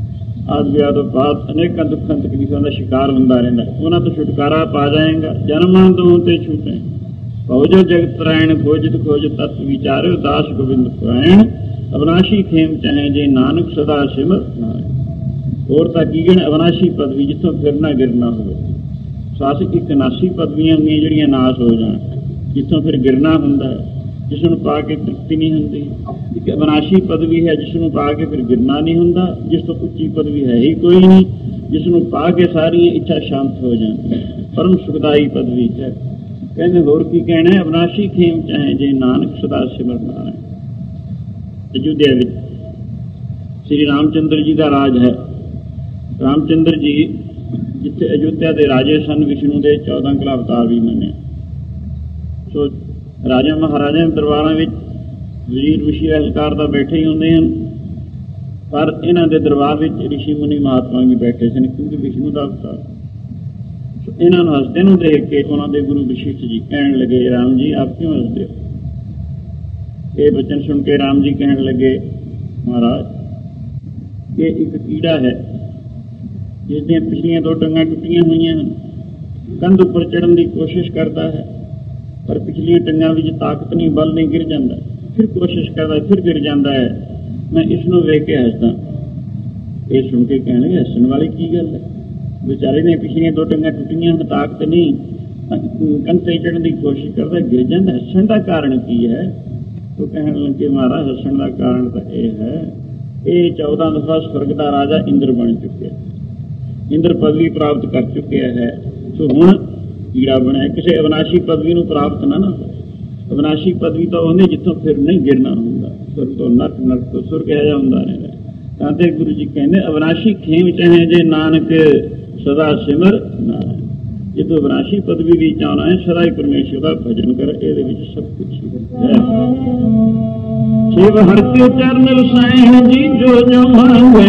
ਆਦਿ ਵਿਆਹ ਤੋਂ ਬਾਅਦ ਅਨੇਕਾਂ ਦੁੱਖਾਂ ਤਕਲੀਫਾਂ ਦਾ ਸ਼ਿਕਾਰ ਹੁੰਦਾ ਰਹਿੰਦਾ, ਉਹਨਾਂ ਤੋਂ ਛੁਟਕਾਰਾ ਪਾ ਜਾਏਗਾ। ਜਨਮ ਮਰਨ ਤੋਂ ਤੇ ਛੂਟੇ, ਭਉ ਜੋ ਜਗਤ ਤਰਾਇਣ, ਖੋਜਿਤ ਖੋਜ ਤਤ ਵਿਚਾਰਿਓ, ਦਾਸ ਗੋਬਿੰਦ ਪੁਰਾਇਣ, ਅਵਨਾਸ਼ੀ ਖੇਮ ਚਾਹੇ ਜੇ ਨਾਨਕ ਸਦਾ ਸਿਮਰਤ ਨਾਰਾਇਣ। ਹੋਰ ਤਾਂ ਕੀ ਕਹਿਣ, ਅਵਨਾਸ਼ੀ ਪਦਵੀ ਜਿੱਥੋਂ ਫਿਰਨਾ ਗਿਰਨਾ ਹੋਵੇ। ਸਾਸਿਕ ਇੱਕ ਨਾਸੀ ਪਦਵੀਆਂ ਹੁੰਦੀਆਂ ਜਿਹੜੀਆਂ ਨਾਸ਼ ਹੋ ਜਾਣ, ਜਿੱਥੋਂ ਫਿਰ ਗਿਰਨਾ ਹੁੰਦਾ ਹੈ, ਜਿਸ ਨੂੰ ਪਾ ਕੇ ਤ੍ਰਿਪਤੀ ਨਹੀਂ ਹੁੰਦੀ। ਇੱਕ ਅਵਨਾਸ਼ੀ ਪਦਵੀ ਹੈ ਜਿਸ ਨੂੰ ਪਾ ਕੇ ਫਿਰ ਗਿਰਨਾ ਨਹੀਂ ਹੁੰਦਾ, ਜਿਸ ਤੋਂ ਉੱਚੀ ਪਦਵੀ ਹੈ ਹੀ ਕੋਈ ਨਹੀਂ, ਜਿਸ ਨੂੰ ਪਾ ਕੇ ਸਾਰੀਆਂ ਇੱਛਾ ਸ਼ਾਂਤ ਹੋ ਜਾਣ, ਪਰਮ ਸੁਖਦਾਈ ਪਦਵੀ ਹੈ। ਕਹਿੰਦੇ ਹੋਰ ਕੀ ਕਹਿਣਾ, ਅਵਨਾਸ਼ੀ ਖੇਮ ਚਾਹੇ ਜੇ ਨਾਨਕ ਸਦਾ ਸਿਮਰ ਨਾਰਾਇਣ। ਅਯੁੱਧਿਆ ਵਿੱਚ ਸ੍ਰੀ ਰਾਮ ਚੰਦਰ ਜੀ ਦਾ ਰਾਜ ਹੈ। ਰਾਮ ਚੰਦਰ ਜੀ ਜਿੱਥੇ ਅਯੁੱਧਿਆ ਦੇ ਰਾਜੇ ਸਨ, ਵਿਸ਼ਨੂੰ ਦੇ ਚੌਦਾਂ ਕਲਾ ਅਵਤਾਰ ਵੀ ਮੰਨੇ। ਸੋ ਰਾਜਾ ਮਹਾਰਾਜਾ ਦੇ ਦਰਬਾਰਾਂ ਵਿੱਚ ਵਜ਼ੀਰ ਰਿਸ਼ੀ ਅਹਲਕਾਰ ਤਾਂ ਬੈਠੇ ਹੀ ਹੁੰਦੇ ਹਨ, ਪਰ ਇਹਨਾਂ ਦੇ ਦਰਬਾਰ ਵਿੱਚ ਰਿਸ਼ੀ ਮੁਨੀ ਮਹਾਤਮਾ ਵੀ ਬੈਠੇ ਸਨ, ਕਿਉਂਕਿ ਵਿਸ਼ਨੂੰ ਦਾ ਅਵਤਾਰ। ਇਹਨਾਂ ਨੂੰ ਹੱਸਦੇ ਨੂੰ ਦੇਖ ਕੇ ਉਹਨਾਂ ਦੇ ਗੁਰੂ ਵਸ਼ਿਸ਼ਠ ਜੀ ਕਹਿਣ ਲੱਗੇ, ਰਾਮ ਜੀ ਆਪ ਕਿਉਂ ਹੱਸਦੇ ਹੋ? ਇਹ ਬਚਨ ਸੁਣ ਕੇ ਰਾਮ ਜੀ ਕਹਿਣ ਲੱਗੇ, ਮਹਾਰਾਜ ਇਹ ਇੱਕ ਕੀੜਾ ਹੈ ਜਿਸ ਦੀਆਂ ਪਿਛਲੀਆਂ ਦੋ ਟੰਗਾਂ ਟੁੱਟੀਆਂ ਹੋਈਆਂ ਹਨ, ਕੰਧ ਉੱਪਰ ਚੜ੍ਹਨ ਦੀ ਕੋਸ਼ਿਸ਼ ਕਰਦਾ ਹੈ, ਪਰ ਪਿਛਲੀਆਂ ਟੰਗਾਂ ਵਿੱਚ ਤਾਕਤ ਨਹੀਂ, ਬਲ ਨਹੀਂ, ਗਿਰ ਜਾਂਦਾ, ਫਿਰ ਕੋਸ਼ਿਸ਼ ਕਰਦਾ, ਫਿਰ ਗਿਰ ਜਾਂਦਾ ਹੈ। ਮੈਂ ਇਸ ਨੂੰ ਵੇਖ ਕੇ ਹੱਸਦਾ। ਇਹ ਸੁਣ ਕੇ ਕਹਿਣਗੇ ਹੱਸਣ ਵਾਲੀ ਕੀ ਗੱਲ ਹੈ? ਵਿਚਾਰੇ ਨੇ ਪਿਛਲੀਆਂ ਦੋ ਟੰਗਾਂ ਟੁੱਟੀਆਂ ਹਨ, ਤਾਕਤ ਨਹੀਂ, ਕੰਧ ਤੇ ਚੜ੍ਹਨ ਦੀ ਕੋਸ਼ਿਸ਼ ਕਰਦਾ, ਗਿਰ ਜਾਂਦਾ, ਹੱਸਣ ਦਾ ਕਾਰਨ ਕੀ ਹੈ? ਉਹ ਕਹਿਣ ਲੱਗੇ, ਮਹਾਰਾਜ ਹੱਸਣ ਦਾ ਕਾਰਨ ਤਾਂ ਇਹ ਹੈ, ਇਹ ਚੌਦਾਂ ਦਫਾ ਸਵਰਗ ਦਾ ਰਾਜਾ ਇੰਦਰ ਬਣ ਚੁੱਕਿਆ, ਇੰਦਰ ਪਦਵੀ ਪ੍ਰਾਪਤ ਕਰ ਚੁੱਕਿਆ ਹੈ। ਸੋ ਹੁਣ ਕੀੜਾ ਬਣਿਆ, ਕਿਸੇ ਅਵਨਾਸ਼ੀ ਪਦਵੀ ਨੂੰ ਪ੍ਰਾਪਤ ਨਾ ਨਾ ਹੋਵੇ। ਅਵਿਨਾਸ਼ੀ ਪਦਵੀ ਤਾਂ ਉਹਨੇ ਜਿੱਥੋਂ ਫਿਰ ਨਹੀਂ ਗਿਰਨਾ ਹੁੰਦਾ, ਸੁਰਗ ਤੋਂ ਨਰਕ, ਨਰਕ ਤੋਂ ਸੁਰਗ ਇਹੋ ਜਿਹਾ ਹੁੰਦਾ ਰਹਿੰਦਾ। ਤਾਂ ਤੇ ਗੁਰੂ ਜੀ ਕਹਿੰਦੇ ਅਵਿਨਾਸ਼ੀ ਖੇਮ ਚਾਹੇ ਜੇ ਨਾਨਕ ਸਦਾ ਸਿਮਰ ਨਾਰਾਇਣ। ਜੇ ਤੂੰ ਅਵਿਨਾਸ਼ੀ ਪਦਵੀ ਵੀ ਚਾਹੁੰਦਾ ਹੈ, ਸਦਾ ਹੀ ਪਰਮੇਸ਼ਰ ਦਾ ਭਜਨ ਕਰ, ਇਹਦੇ ਵਿੱਚ ਸਭ ਕੁਛ ਹੈ। ਸ਼ਿਵ ਹਰਿ ਕੇ ਚਰਨ ਰਸਾਇਣ ਜੀ ਜੋ ਜੋ ਮੰਗੈ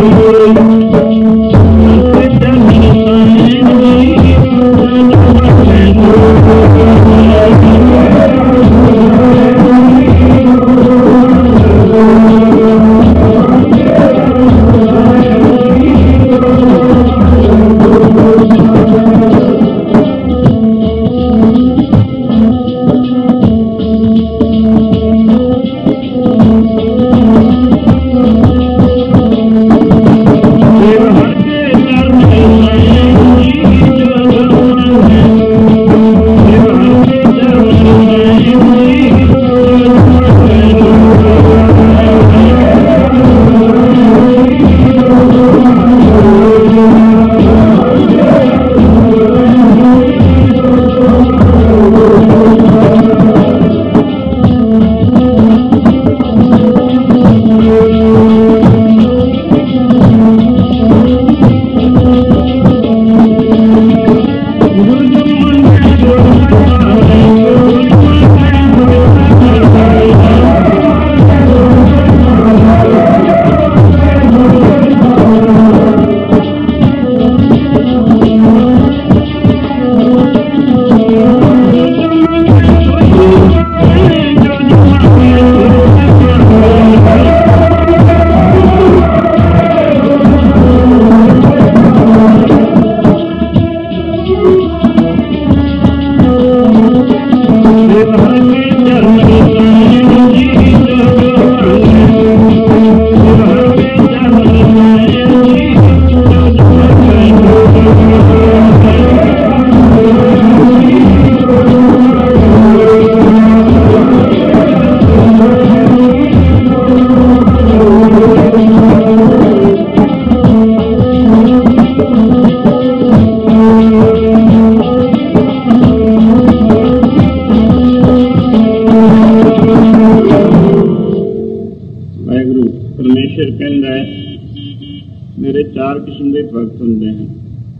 ਚਾਰ ਕਿਸਮ ਦੇ ਭਗਤ ਹੁੰਦੇ ਹਨ।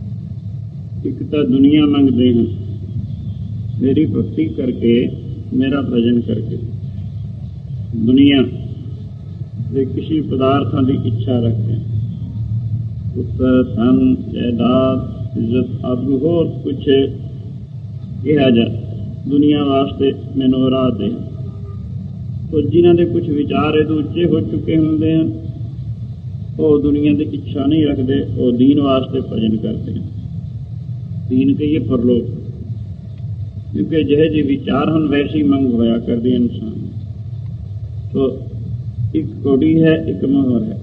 ਇੱਕ ਤਾਂ ਦੁਨੀਆ ਮੰਗਦੇ ਹਨ, ਮੇਰੀ ਭਗਤੀ ਕਰਕੇ, ਮੇਰਾ ਭਜਨ ਕਰਕੇ ਦੁਨੀਆ ਦੇ ਕਿਸੇ ਪਦਾਰਥਾਂ ਦੀ ਇੱਛਾ ਰੱਖਦੇ ਹਨ, ਪੁੱਤਰ, ਧਨ, ਜਾਇਦਾਦ, ਇੱਜ਼ਤ ਆਦਿ ਹੋਰ ਕੁਛ ਇਹੋ ਜਿਹਾ ਦੁਨੀਆ ਵਾਸਤੇ ਮੈਨੂੰ ਰਾਹਦੇ ਹਨ। ਤੋ ਜਿਨ੍ਹਾਂ ਦੇ ਕੁਛ ਵਿਚਾਰ ਇਹਦੇ ਉੱਚੇ ਹੋ ਚੁੱਕੇ ਹੁੰਦੇ ਹਨ, ਉਹ ਦੁਨੀਆ ਦੀ ਇੱਛਾ ਨਹੀਂ ਰੱਖਦੇ, ਉਹ ਦੀਨ ਵਾਸਤੇ ਭਜਨ ਕਰਦੇ ਹਨ। ਦੀਨ ਕਹੀਏ ਪਰਲੋਕ, ਕਿਉਂਕਿ ਜਿਹੇ ਜਿਹੇ ਵਿਚਾਰ ਹਨ ਵੈਸੀ ਮੰਗ ਹੋਇਆ ਕਰਦੇ ਇਨਸਾਨ। ਤੋ ਇੱਕ ਕੌਡੀ ਹੈ, ਇੱਕ ਮੋਹਰ ਹੈ।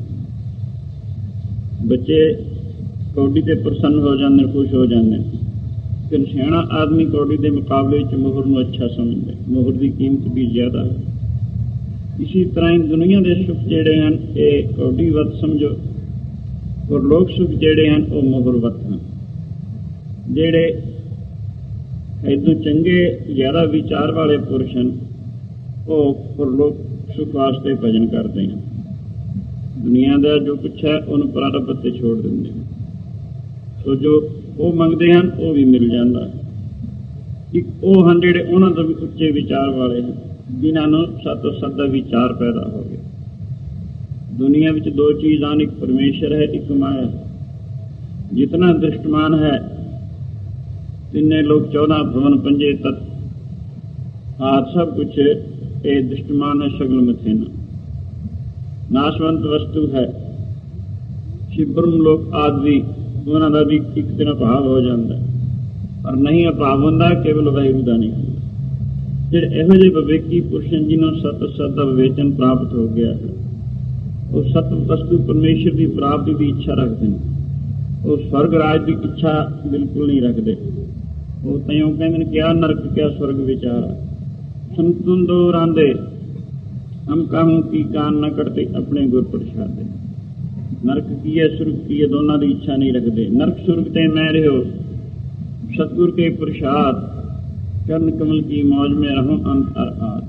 ਬੱਚੇ ਕੌਡੀ ਤੇ ਪ੍ਰਸੰਨ ਹੋ ਜਾਂਦੇ, ਖੁਸ਼ ਹੋ ਜਾਂਦੇ। ਲੇਕਿਨ ਸਿਆਣਾ ਆਦਮੀ ਕੌਡੀ ਦੇ ਮੁਕਾਬਲੇ ਵਿੱਚ ਮੋਹਰ ਨੂੰ ਅੱਛਾ ਸਮਝਦਾ, ਮੋਹਰ ਦੀ ਕੀਮਤ ਵੀ ਜ਼ਿਆਦਾ ਹੈ। ਇਸੀ ਤਰ੍ਹਾਂ ਹੀ ਦੁਨੀਆ ਦੇ ਸੁੱਖ ਜਿਹੜੇ ਹਨ ਇਹ ਕੌਡੀਵਤ ਸਮਝੋ, ਔਰ ਲੋਕ ਸੁੱਖ ਜਿਹੜੇ ਹਨ ਉਹ ਮੋਹਰਵਤ ਹਨ। ਜਿਹੜੇ ਇੱਦੋਂ ਚੰਗੇ ਜ਼ਿਆਦਾ ਵਿਚਾਰ ਵਾਲੇ ਪੁਰਸ਼ ਹਨ ਉਹ ਪਰਲੋਕ ਸੁੱਖ ਵਾਸਤੇ ਭਜਨ ਕਰਦੇ ਹਨ। ਦੁਨੀਆ ਦਾ ਜੋ ਕੁਛ ਹੈ ਉਹਨੂੰ ਪ੍ਰਾਰਬਧ ਤੇ ਛੋੜ ਦਿੰਦੇ ਹਨ। ਸੋ ਜੋ ਉਹ ਮੰਗਦੇ ਹਨ ਉਹ ਵੀ ਮਿਲ ਜਾਂਦਾ। ਇੱਕ ਉਹ ਹਨ ਜਿਹੜੇ ਉਹਨਾਂ ਤੋਂ ਵੀ ਉੱਚੇ ਵਿਚਾਰ ਵਾਲੇ ਹਨ, ਜਿਨ੍ਹਾਂ ਨੂੰ ਸਤੋ ਸਤ ਦਾ ਵਿਚਾਰ ਪੈਦਾ ਹੋ ਗਿਆ। ਦੁਨੀਆ ਵਿੱਚ ਦੋ ਚੀਜ਼ਾਂ, ਇੱਕ ਪਰਮੇਸ਼ਰ ਹੈ, ਇੱਕ ਮਾਇਆ। ਜਿਤਨਾ ਦ੍ਰਿਸ਼ਟਮਾਨ ਹੈ ਤਿੰਨੇ ਲੋਕ, ਚੌਦਾਂ ਭਵਨ, ਪੰਜੇ ਤੱਤ ਆਦਿ ਸਭ ਕੁਛ ਇਹ ਦ੍ਰਿਸ਼ਟਮਾਨ ਹੈ, ਸ਼ਗਲ ਮਥੇਨਾ ਨਾਸ਼ਵੰਤ ਵਸਤੂ ਹੈ। ਸ਼ਿਵ ਬ੍ਰਹਮ ਲੋਕ ਆਦਿ ਵੀ ਉਹਨਾਂ ਦਾ ਵੀ ਇੱਕ ਦਿਨ ਅਭਾਵ ਹੋ ਜਾਂਦਾ, ਪਰ ਨਹੀਂ ਅਭਾਵ ਹੁੰਦਾ, ਕੇਵਲ ਵਾਹਿਗੁਰੂ ਦਾ ਨਹੀਂ ਹੁੰਦਾ। ਜਿਹੜੇ ਇਹੋ ਜਿਹੇ ਵਿਵੇਕੀ ਪੁਰਸ਼ ਜਿਹਨਾਂ ਨੂੰ ਸਤ ਸਤ ਦਾ ਵਿਵੇਚਨ ਪ੍ਰਾਪਤ ਹੋ ਗਿਆ ਹੈ, ਉਹ ਸਤ ਵਸਤੂ ਪਰਮੇਸ਼ਰ ਦੀ ਪ੍ਰਾਪਤੀ ਦੀ ਇੱਛਾ ਰੱਖਦੇ ਨੇ। ਉਹ ਸਵਰਗ ਰਾਜ ਦੀ ਇੱਛਾ ਬਿਲਕੁਲ ਨਹੀਂ ਰੱਖਦੇ। ਉਹ ਤੈਂ ਕਹਿੰਦੇ ਨੇ ਕਿਆ ਨਰਕ ਕਿਆ ਸਵਰਗ ਵਿਚਾਰਾ, ਸੰਤਨ ਦੋ ਰਾਂਦੇ ਹਮ ਕਾਹੂ ਕੀ ਕਾਨ ਨਾ ਕੱਢਦੇ ਆਪਣੇ ਗੁਰ ਪ੍ਰਸ਼ਾਦੇ। ਨਰਕ ਕੀ ਹੈ, ਸੁਰਗ ਕੀ ਹੈ, ਦੋਨਾਂ ਦੀ ਇੱਛਾ ਨਹੀਂ ਰੱਖਦੇ। ਨਰਕ ਸੁਰਗ ਤੇ ਮੈਂ ਰਹਿਓ, ਸਤਿਗੁਰ ਕੇ ਪ੍ਰਸ਼ਾਦ चरण कमल की मौज में रहो अंत अर आद।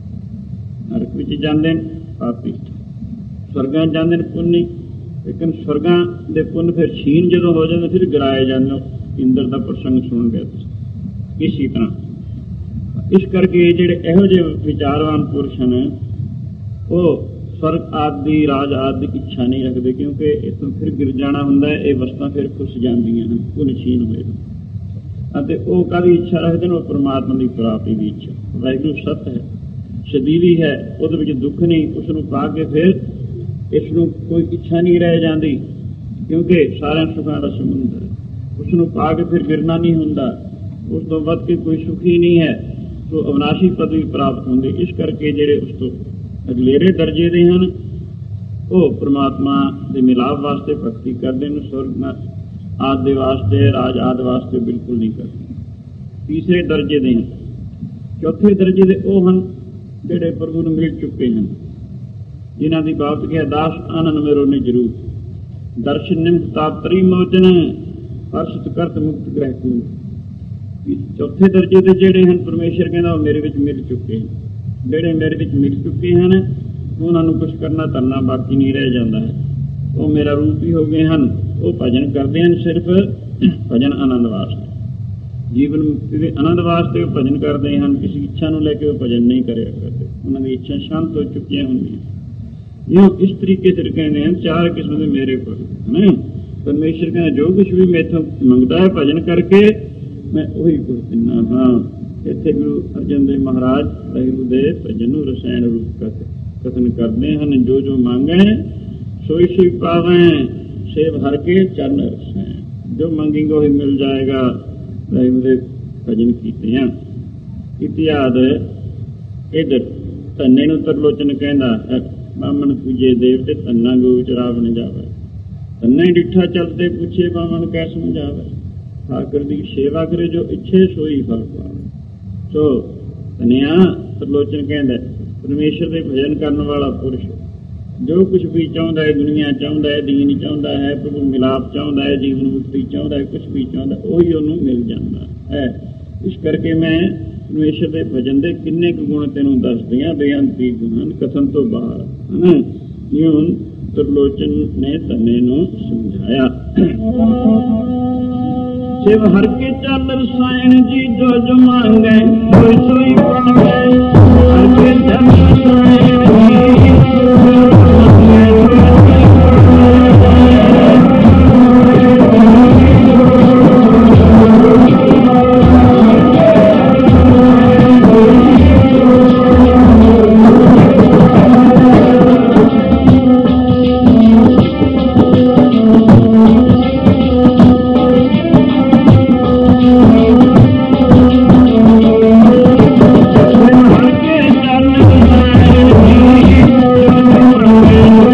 नरक विच जांदे ने पापी, स्वर्गां जांदे ने पुन्नी, लेकिन स्वर्गां दे पुन्न फिर छीन जदों हो जाते फिर गिराए जाते। इंद्र का प्रसंग सुन गया इसी तरह। इस करके जिहड़े इहो ਜਿਹੇ विचारवान पुरुष हैं वो स्वर्ग आदि राज आदि की इच्छा नहीं रखते, क्योंकि इतों फिर गिर जाना हुंदा है। ये वस्तां फिर खुस जांदियां हन, पुन्न छीन होए अते वो काहदी इच्छा रखते हैं? वो परमात्मा की प्राप्ति की इच्छा। वाहिगुरू सत है, शदीदी है, उहदे विच दुख नहीं, उसनूं पा के फिर इसनूं कोई इच्छा नहीं रह जाती, क्योंकि सारे सुखां दा समुंदर है। उसनूं पा के फिर गिरना नहीं हुंदा, उस तो वध के कोई सुखी नहीं है, तो अविनाशी पदवी प्राप्त होंदी। इस करके जिहड़े उस तो अगलेरे दर्जे दे हन वो परमात्मा दे मिलाप वास्ते भगती करते हैं। स्वर्ग आदि दे वास्ते, राज आदि वास्ते बिल्कुल नहीं करते। तीसरे दर्जे दे हैं। चौथे दर्जे दे वो हैं जिहड़े प्रभु नूं मिल चुके हैं, जिन्हां दी बाबत कहा दास आनंद मेरो ने जरूर दर्शन निम्त ताप तरी मोचन हर्षित करत मुक्त ग्रह को। चौथे दर्जे दे जिहड़े हैं परमेश्वर कहंदा वो मेरे विच मिल चुके हैं। जिहड़े मेरे विच मिल चुके हैं उन्हां नूं कुछ करना धरना बाकी नहीं रह जाता है। वो मेरा रूप ही हो गए हैं। वो भजन करते हैं सिर्फ भजन आनंद वास्ते, जीवन मुक्ति के आनंद वास्ते वो भजन करते हैं। किसी इच्छा को लैके वो भजन नहीं करे करते, उन्होंने इच्छा शांत हो चुकी होंगी। यूँ इस तरीके से कहते हैं चार किस्म के मेरे को है। परमेश्वर कहना जो कुछ भी मेथों मंगता है भजन करके मैं वही कुछ दिना। हाँ, इतने गुरु अर्जन देव महाराज वाहिगुरू दे भजन रसायन रूप कथन करते हैं। जो जो मांगे सोई सोई पावे, सेव हर के चरण रसायन। जो मंगेंगे वही मिल जाएगा। वाहिगुरू दे भजन कीते हैं। इतिहाद इधर धन्ने नूं तरलोचन कहंदा है बामन पूजे देवते धन्ना गोविच रावण जावे। धन्ने डिठा चलते पूछे बामन कै समझावे। ठाकर दी सेवा करे जो इच्छे सोई फल पावे। सो धनिया तरलोचन कहंदा परमेश्वर दे भजन करने वाला पुरुष जो कुछ भी चाहता है, दुनिया चाहता है, दीन चाहता है, प्रभु मिलाप चाहता है, जीवन मुक्ति चाहता है, कुछ भी चाहता है वही उन्होंने मिल जाता है। इस करके मैं परमेश्वर के भजन के किन्ने कुछ गुण तेनों दस दियाँ बेअंती गुण कथन तो बाहर है ना। यूं त्रिलोचन ने धन्ने नूं समझाया। शिव हर के चल रसायन जी जो जो मांगे सोई सोई पावे। हर के चल रसायन जी Thank you.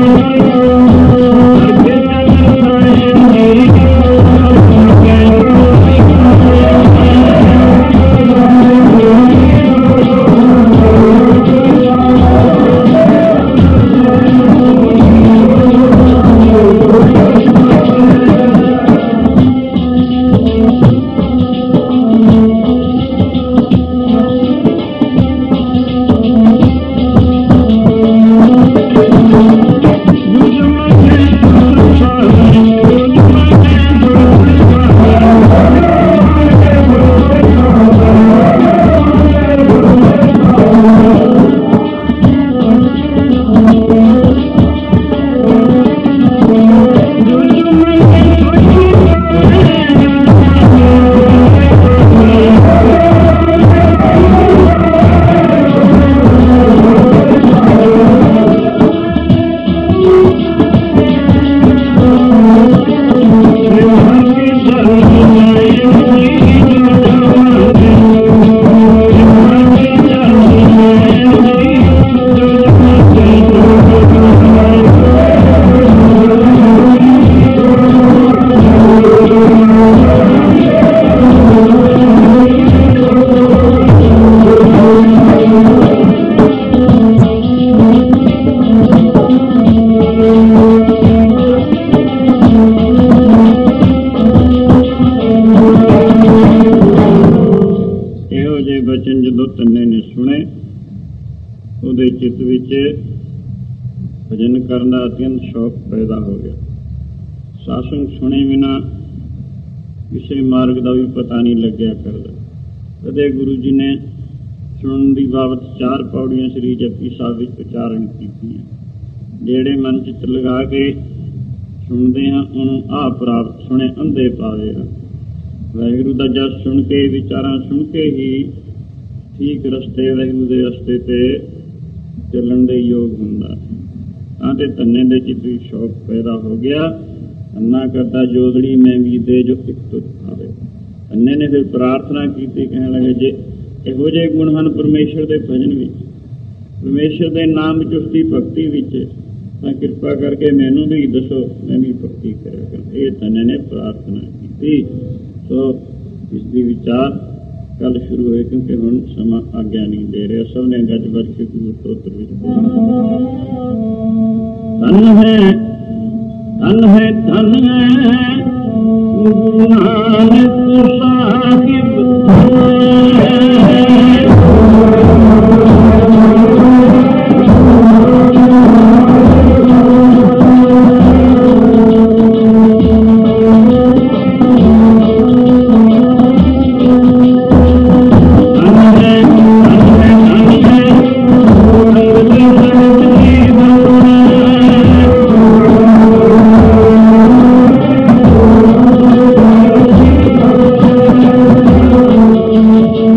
चित्त विच भजन करने का अत्यंत शौक पैदा हो गया। सत्संग सुने बिना किसी मार्ग का भी पता नहीं लग्या करता। कदे गुरु जी ने सुनने की बाबत चार पौड़ियां श्री जपजी साहब विच उचारण कीतियां। जेड़े मन चित लगा के सुनते हैं उन्होंने आ प्राप्त, सुने अंधे पावे। वाहिगुरू का जस सुन के विचारां सुन के ही ठीक रस्ते वाहिगुरू के रस्ते ते चलण दे योग हुंदा। तां ते धन्ने दे चित भी शौक पैदा हो गया। धन्ना करता जोदड़ी में भी दे जो एक तुझ आवे। धन्ने ने फिर प्रार्थना की, कहने लगे जे ਇਹੋ ਜਿਹੇ ਗੁਣ ਹਨ ਪਰਮੇਸ਼ਰ ਦੇ ਭਜਨ ਵਿੱਚ, ਪਰਮੇਸ਼ਰ ਦੇ ਨਾਮ ਵਿੱਚ, ਉਸਦੀ ਭਗਤੀ ਵਿੱਚ, ਤਾਂ ਕਿਰਪਾ ਕਰਕੇ ਮੈਨੂੰ ਵੀ ਦੱਸੋ, ਮੈਂ ਵੀ ਭਗਤੀ ਕਰਿਆ ਕਰਾਂ। ਇਹ ਧੰਨੇ ਨੇ ਪ੍ਰਾਰਥਨਾ ਕੀਤੀ। ਸੋ ਇਸ ਦੀ ਵਿਚਾਰ ਕੱਲ ਸ਼ੁਰੂ ਹੋਏ, ਕਿਉਂਕਿ ਹੁਣ ਸਮਾਂ ਆਗਿਆ ਨਹੀਂ ਦੇ ਰਿਹਾ। ਸਭ ਨੇ ਗੱਜ ਵੱਜ ਕੇ ਗੁਰੂ ਸਤੋਤਰ ਵਿੱਚ ਧੰਨ ਹੈ ਧੰਨ ਹੈ ਧੰਨ ਹੈ ਗੁਰੂ ਨਾਨਕ ਸਾਹਿਬ। Thank you.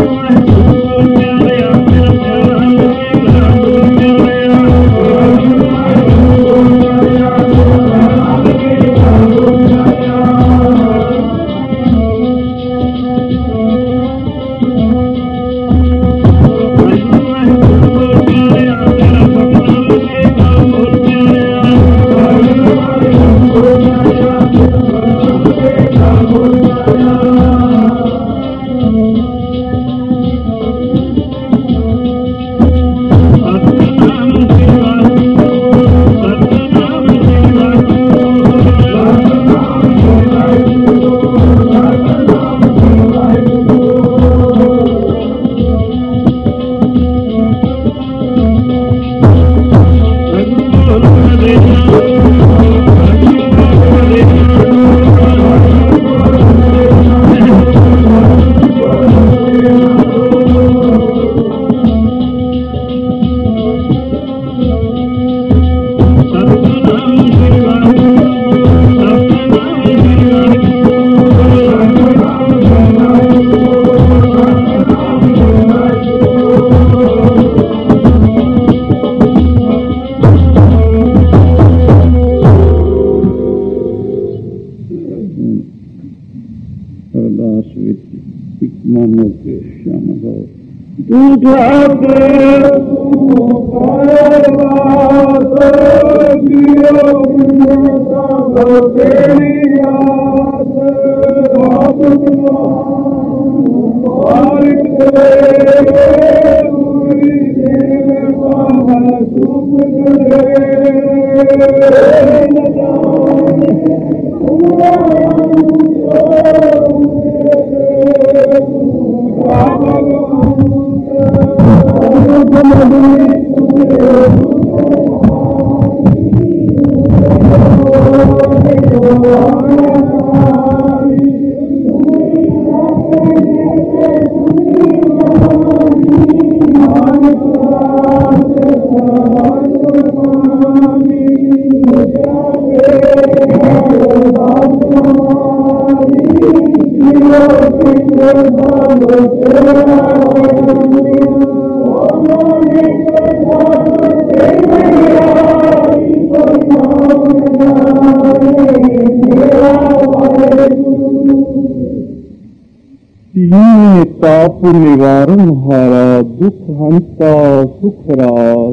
ताप निवारण हारा दुख हंता सुख रास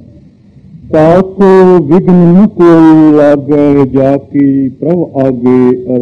ताको विघ्न मुकुल लागे जाकी प्रभ आगे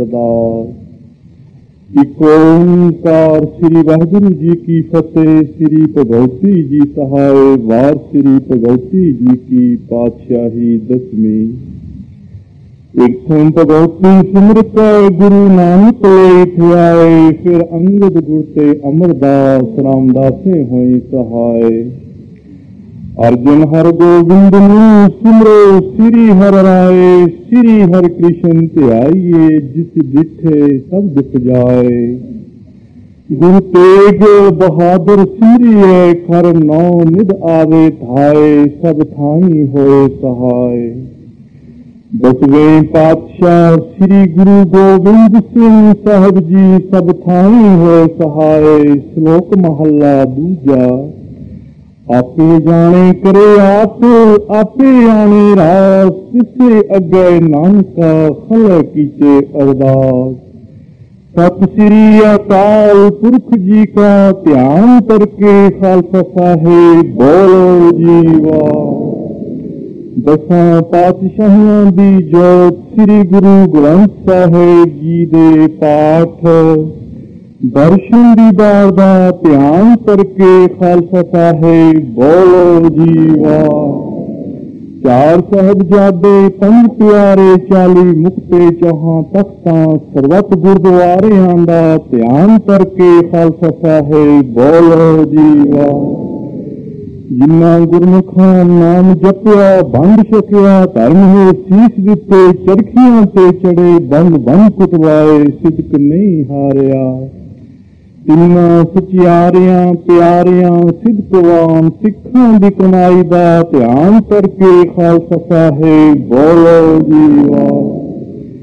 अरदास। इक ओंकार श्री वाहिगुरु जी की फतेह। श्री भगवती जी सहाय वार श्री भगवती जी की पातशाही दसवीं। इथों भगवती सिमरत गुरु नानक ले थियाए फिर अंगद गुर ते अमरदास रामदासे होई सहाय। अर्जुन हर गोविंद नू सिमरो श्री हर राय श्री हर कृष्ण ध्याइए जिस दिठे सब दुख जाए। गुरु तेग बहादुर सिमरिए खर नौ निध आवे धाए सब थाई होए सहाय। दसवें पातशाह श्री गुरु गोबिंद सिंह साहब जी सब थाई होए सहाय। श्लोक महला दूजा। आपे जाने करे आप आपे आने रास किसे अगे नानका खल कीचे अरदास। सत श्री अकाल पुरख जी का ध्यान करके खालसा साहिब बोलो जीवा। दसां पातशाहियां दी जोत श्री गुरु ग्रंथ साहिब जी दे पाठ दर्शन दीदार दा ध्यान करके खालसा साहिब बोलो जीवा। चार साहिबजादे पंज प्यारे चाली मुक्ते चौहां तख्तां सरबत गुरुद्वारियां दा ध्यान करके खालसा साहिब बोलो जीवा। जिन्ना गुरमुखां नाम जपिया बंद छकिया धर्म है सीस दिते चरखियां ते चढ़े बंद बंद कुटवाए सिदक नहीं हारिया। तिन्ना सचियारियां प्यारियां सिदकवान सिखां दी कमाई दा ध्यान करके खालसा साहिब बोलो जीवा।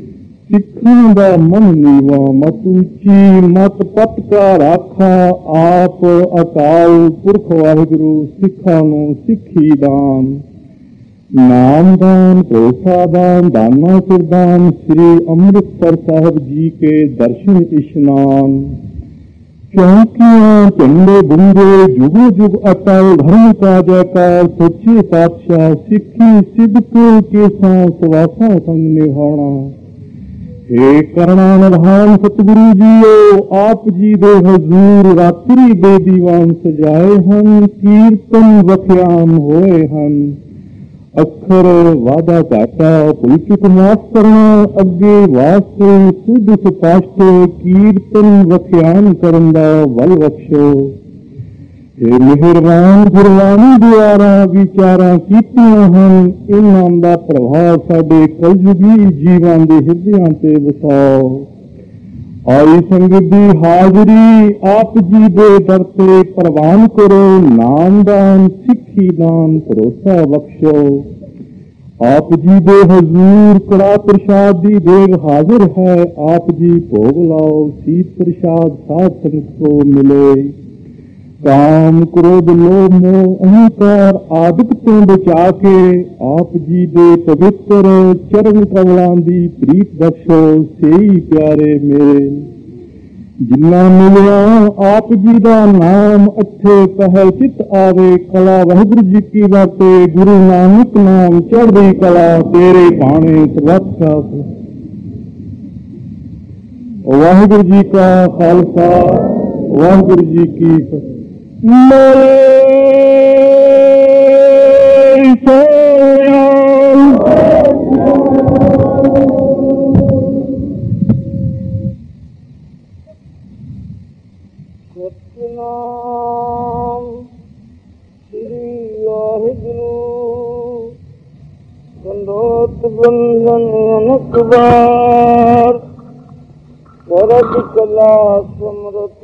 ਸਿੱਖਾਂ ਦਾ ਮਨ ਨੀਵਾ ਮਤ ਉੱਚੀ ਮਤ ਪਤ ਕਾ ਰਾਖਾ ਆਪ ਅਕਾਲ ਪੁਰਖ ਵਾਹਿਗੁਰੂ ਸਿੱਖਾਂ ਨੂੰ ਸਿੱਖੀ ਦਾਨ ਨਾਮਦਾਨ ਭਰੋਸਾ ਦਾਨ ਦਾਨਾ ਸਰਦਾਨ ਸ੍ਰੀ ਅੰਮ੍ਰਿਤਸਰ ਸਾਹਿਬ ਜੀ ਕੇ ਦਰਸ਼ਨ ਇਸ਼ਨਾਨ ਚੌਂਕੀਆਂ ਝੰਡੇ ਬੁੰਗੇ ਜੁਗੋ ਜੁਗ ਅਟਲ ਧਰਮ ਕਾ ਜੈਕਾਰ ਸੱਚੇ ਪਾਤਸ਼ਾਹ ਸਿੱਖੀ ਸਿੱਧਕ ਕੇਸਾਂ ਸਵਾਸਾਂ ਸੰਗ ਨਿਭਾਉਣਾ। ਹੇ ਕਰਣਾ ਨਿਧਾਨ ਸਤਿਗੁਰੂ ਜੀਓ ਆਪ ਜੀ ਦੇ ਹਜ਼ੂਰ ਰਾਤਰੀ ਦੇ ਦੀਵਾਨ ਸਜਾਏ ਹਨ ਕੀਰਤਨ ਵਖਿਆਨ ਹੋਏ ਹਨ। ਅੱਖਰ ਵਾਧਾ ਘਾਟਾ ਭੁੱਲ ਚੁੱਕ ਮਾਫ਼ ਕਰਨਾ ਅੱਗੇ ਵਾਸਤੇ ਸੁਧ ਸਪਸ਼ਟ ਕੀਰਤਨ ਵਖਿਆਨ ਕਰਨ ਦਾ ਬਲ ਬਖਸ਼ੋ। ਹੇ ਮਿਹਰਬਾਨ ਗੁਰਬਾਣੀ ਦੁਆਰਾ ਵਿਚਾਰਾਂ ਕੀਤੀਆਂ ਹਨ ਇਹਨਾਂ ਦਾ ਪ੍ਰਭਾਵ ਸਾਡੇ ਕਲਯੁਗੀ ਜੀਵਾਂ ਦੇ ਹਿਰਦਿਆਂ ਤੇ ਵਸਾਓ। ਆਈ ਸੰਗਤ ਦੀ ਹਾਜ਼ਰੀ ਆਪ ਜੀ ਦੇ ਦਰ ਤੇ ਪ੍ਰਵਾਨ ਕਰੋ ਨਾਮਦਾਨ ਸਿੱਖੀ ਦਾਨ ਭਰੋਸਾ ਬਖਸ਼ੋ। ਆਪ ਜੀ ਦੇ ਹਜ਼ੂਰ ਕੜਾ ਪ੍ਰਸ਼ਾਦ ਦੀ ਦੇਗ ਹਾਜ਼ਰ ਹੈ ਆਪ ਜੀ ਭੋਗ ਲਾਓ ਸੀਤ ਪ੍ਰਸ਼ਾਦ ਸਾਧ ਸੰਗਤ ਕੋ ਮਿਲੇ। ਕਾਮ ਕ੍ਰੋਧ ਲੋਭ ਮੋਹ ਅਹੰਕਾਰ ਆਦਿਕ ਤੋਂ ਬਚਾ ਕੇ ਆਪ ਜੀ ਦੇ ਪਵਿੱਤਰ ਚਰਨ ਕਮਲਾਂ ਦੀ ਪ੍ਰੀਤ ਬਖਸ਼ੋ ਸਹੀ ਪਿਆਰੇ ਮੇਰੇ। ਜਿੰਨਾ ਮਿਲਿਆ ਆਪ ਜੀ ਦਾ ਨਾਮ ਅੱਠੇ ਪਹਿਲ ਚਿਤ ਆਵੇ ਕਲਾ ਵਾਹਿਗੁਰੂ ਜੀ ਕੀ ਬਾਤੇ ਗੁਰੂ ਨਾਨਕ ਨਾਮ ਚੜ੍ਹਦੀ ਕਲਾ ਤੇਰੇ ਬਾਣੇ ਸਰਬੱਤ। ਵਾਹਿਗੁਰੂ ਜੀ ਕਾ ਖਾਲਸਾ ਵਾਹਿਗੁਰੂ ਜੀ ਕੀ ਫਤਿਹ। ਸਤਿਨਾਮ ਸ੍ਰੀ ਵਾਹਿਗੁਰੂ ਕੰਦੋਤ ਬੰਧਨ ਅਨਕ ਬਾਰ ਵਰਦ ਕਲਾ ਸਮਰਤ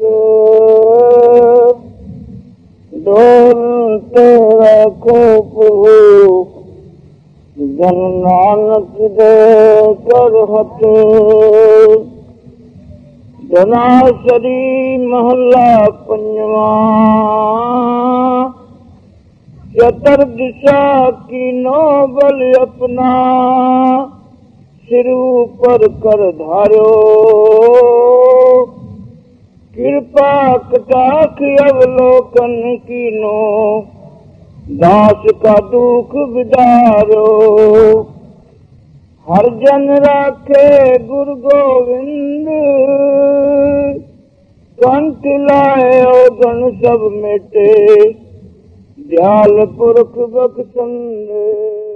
ਡੋਲ ਤੇਰਾ ਕੋ ਪ੍ਰਭੂ ਜਨ ਨਾਨਕ ਦੇ ਕਰ ਹੱਥ। ਜਨਾਸਰੀ ਮਹੱਲਾ ਪੰਜਵਾਂ। ਚਤਰ ਦਿਸ਼ਾ ਕੀਨੋ ਬਲ ਆਪਣਾ ਸਿਰ ਉਪਰ ਕਰ ਧਾਰਿਓ। ਕਿਰਪਾ ਕਟਾਖ ਅਵਲੋਕਨ ਕੀਨੋ ਦਾਸ ਕਾ ਦੁਖ ਵਿਦਾਰੋ। ਹਰ ਜਨ ਰਾਖੇ ਗੁਰ ਗੋਬਿੰਦ ਕੰਠ ਲਾਏ ਔਗਣ ਸਭ ਮੇਟੇ ਦਿਆਲ ਪੁਰਖ ਬਖਸ਼ੰਦ।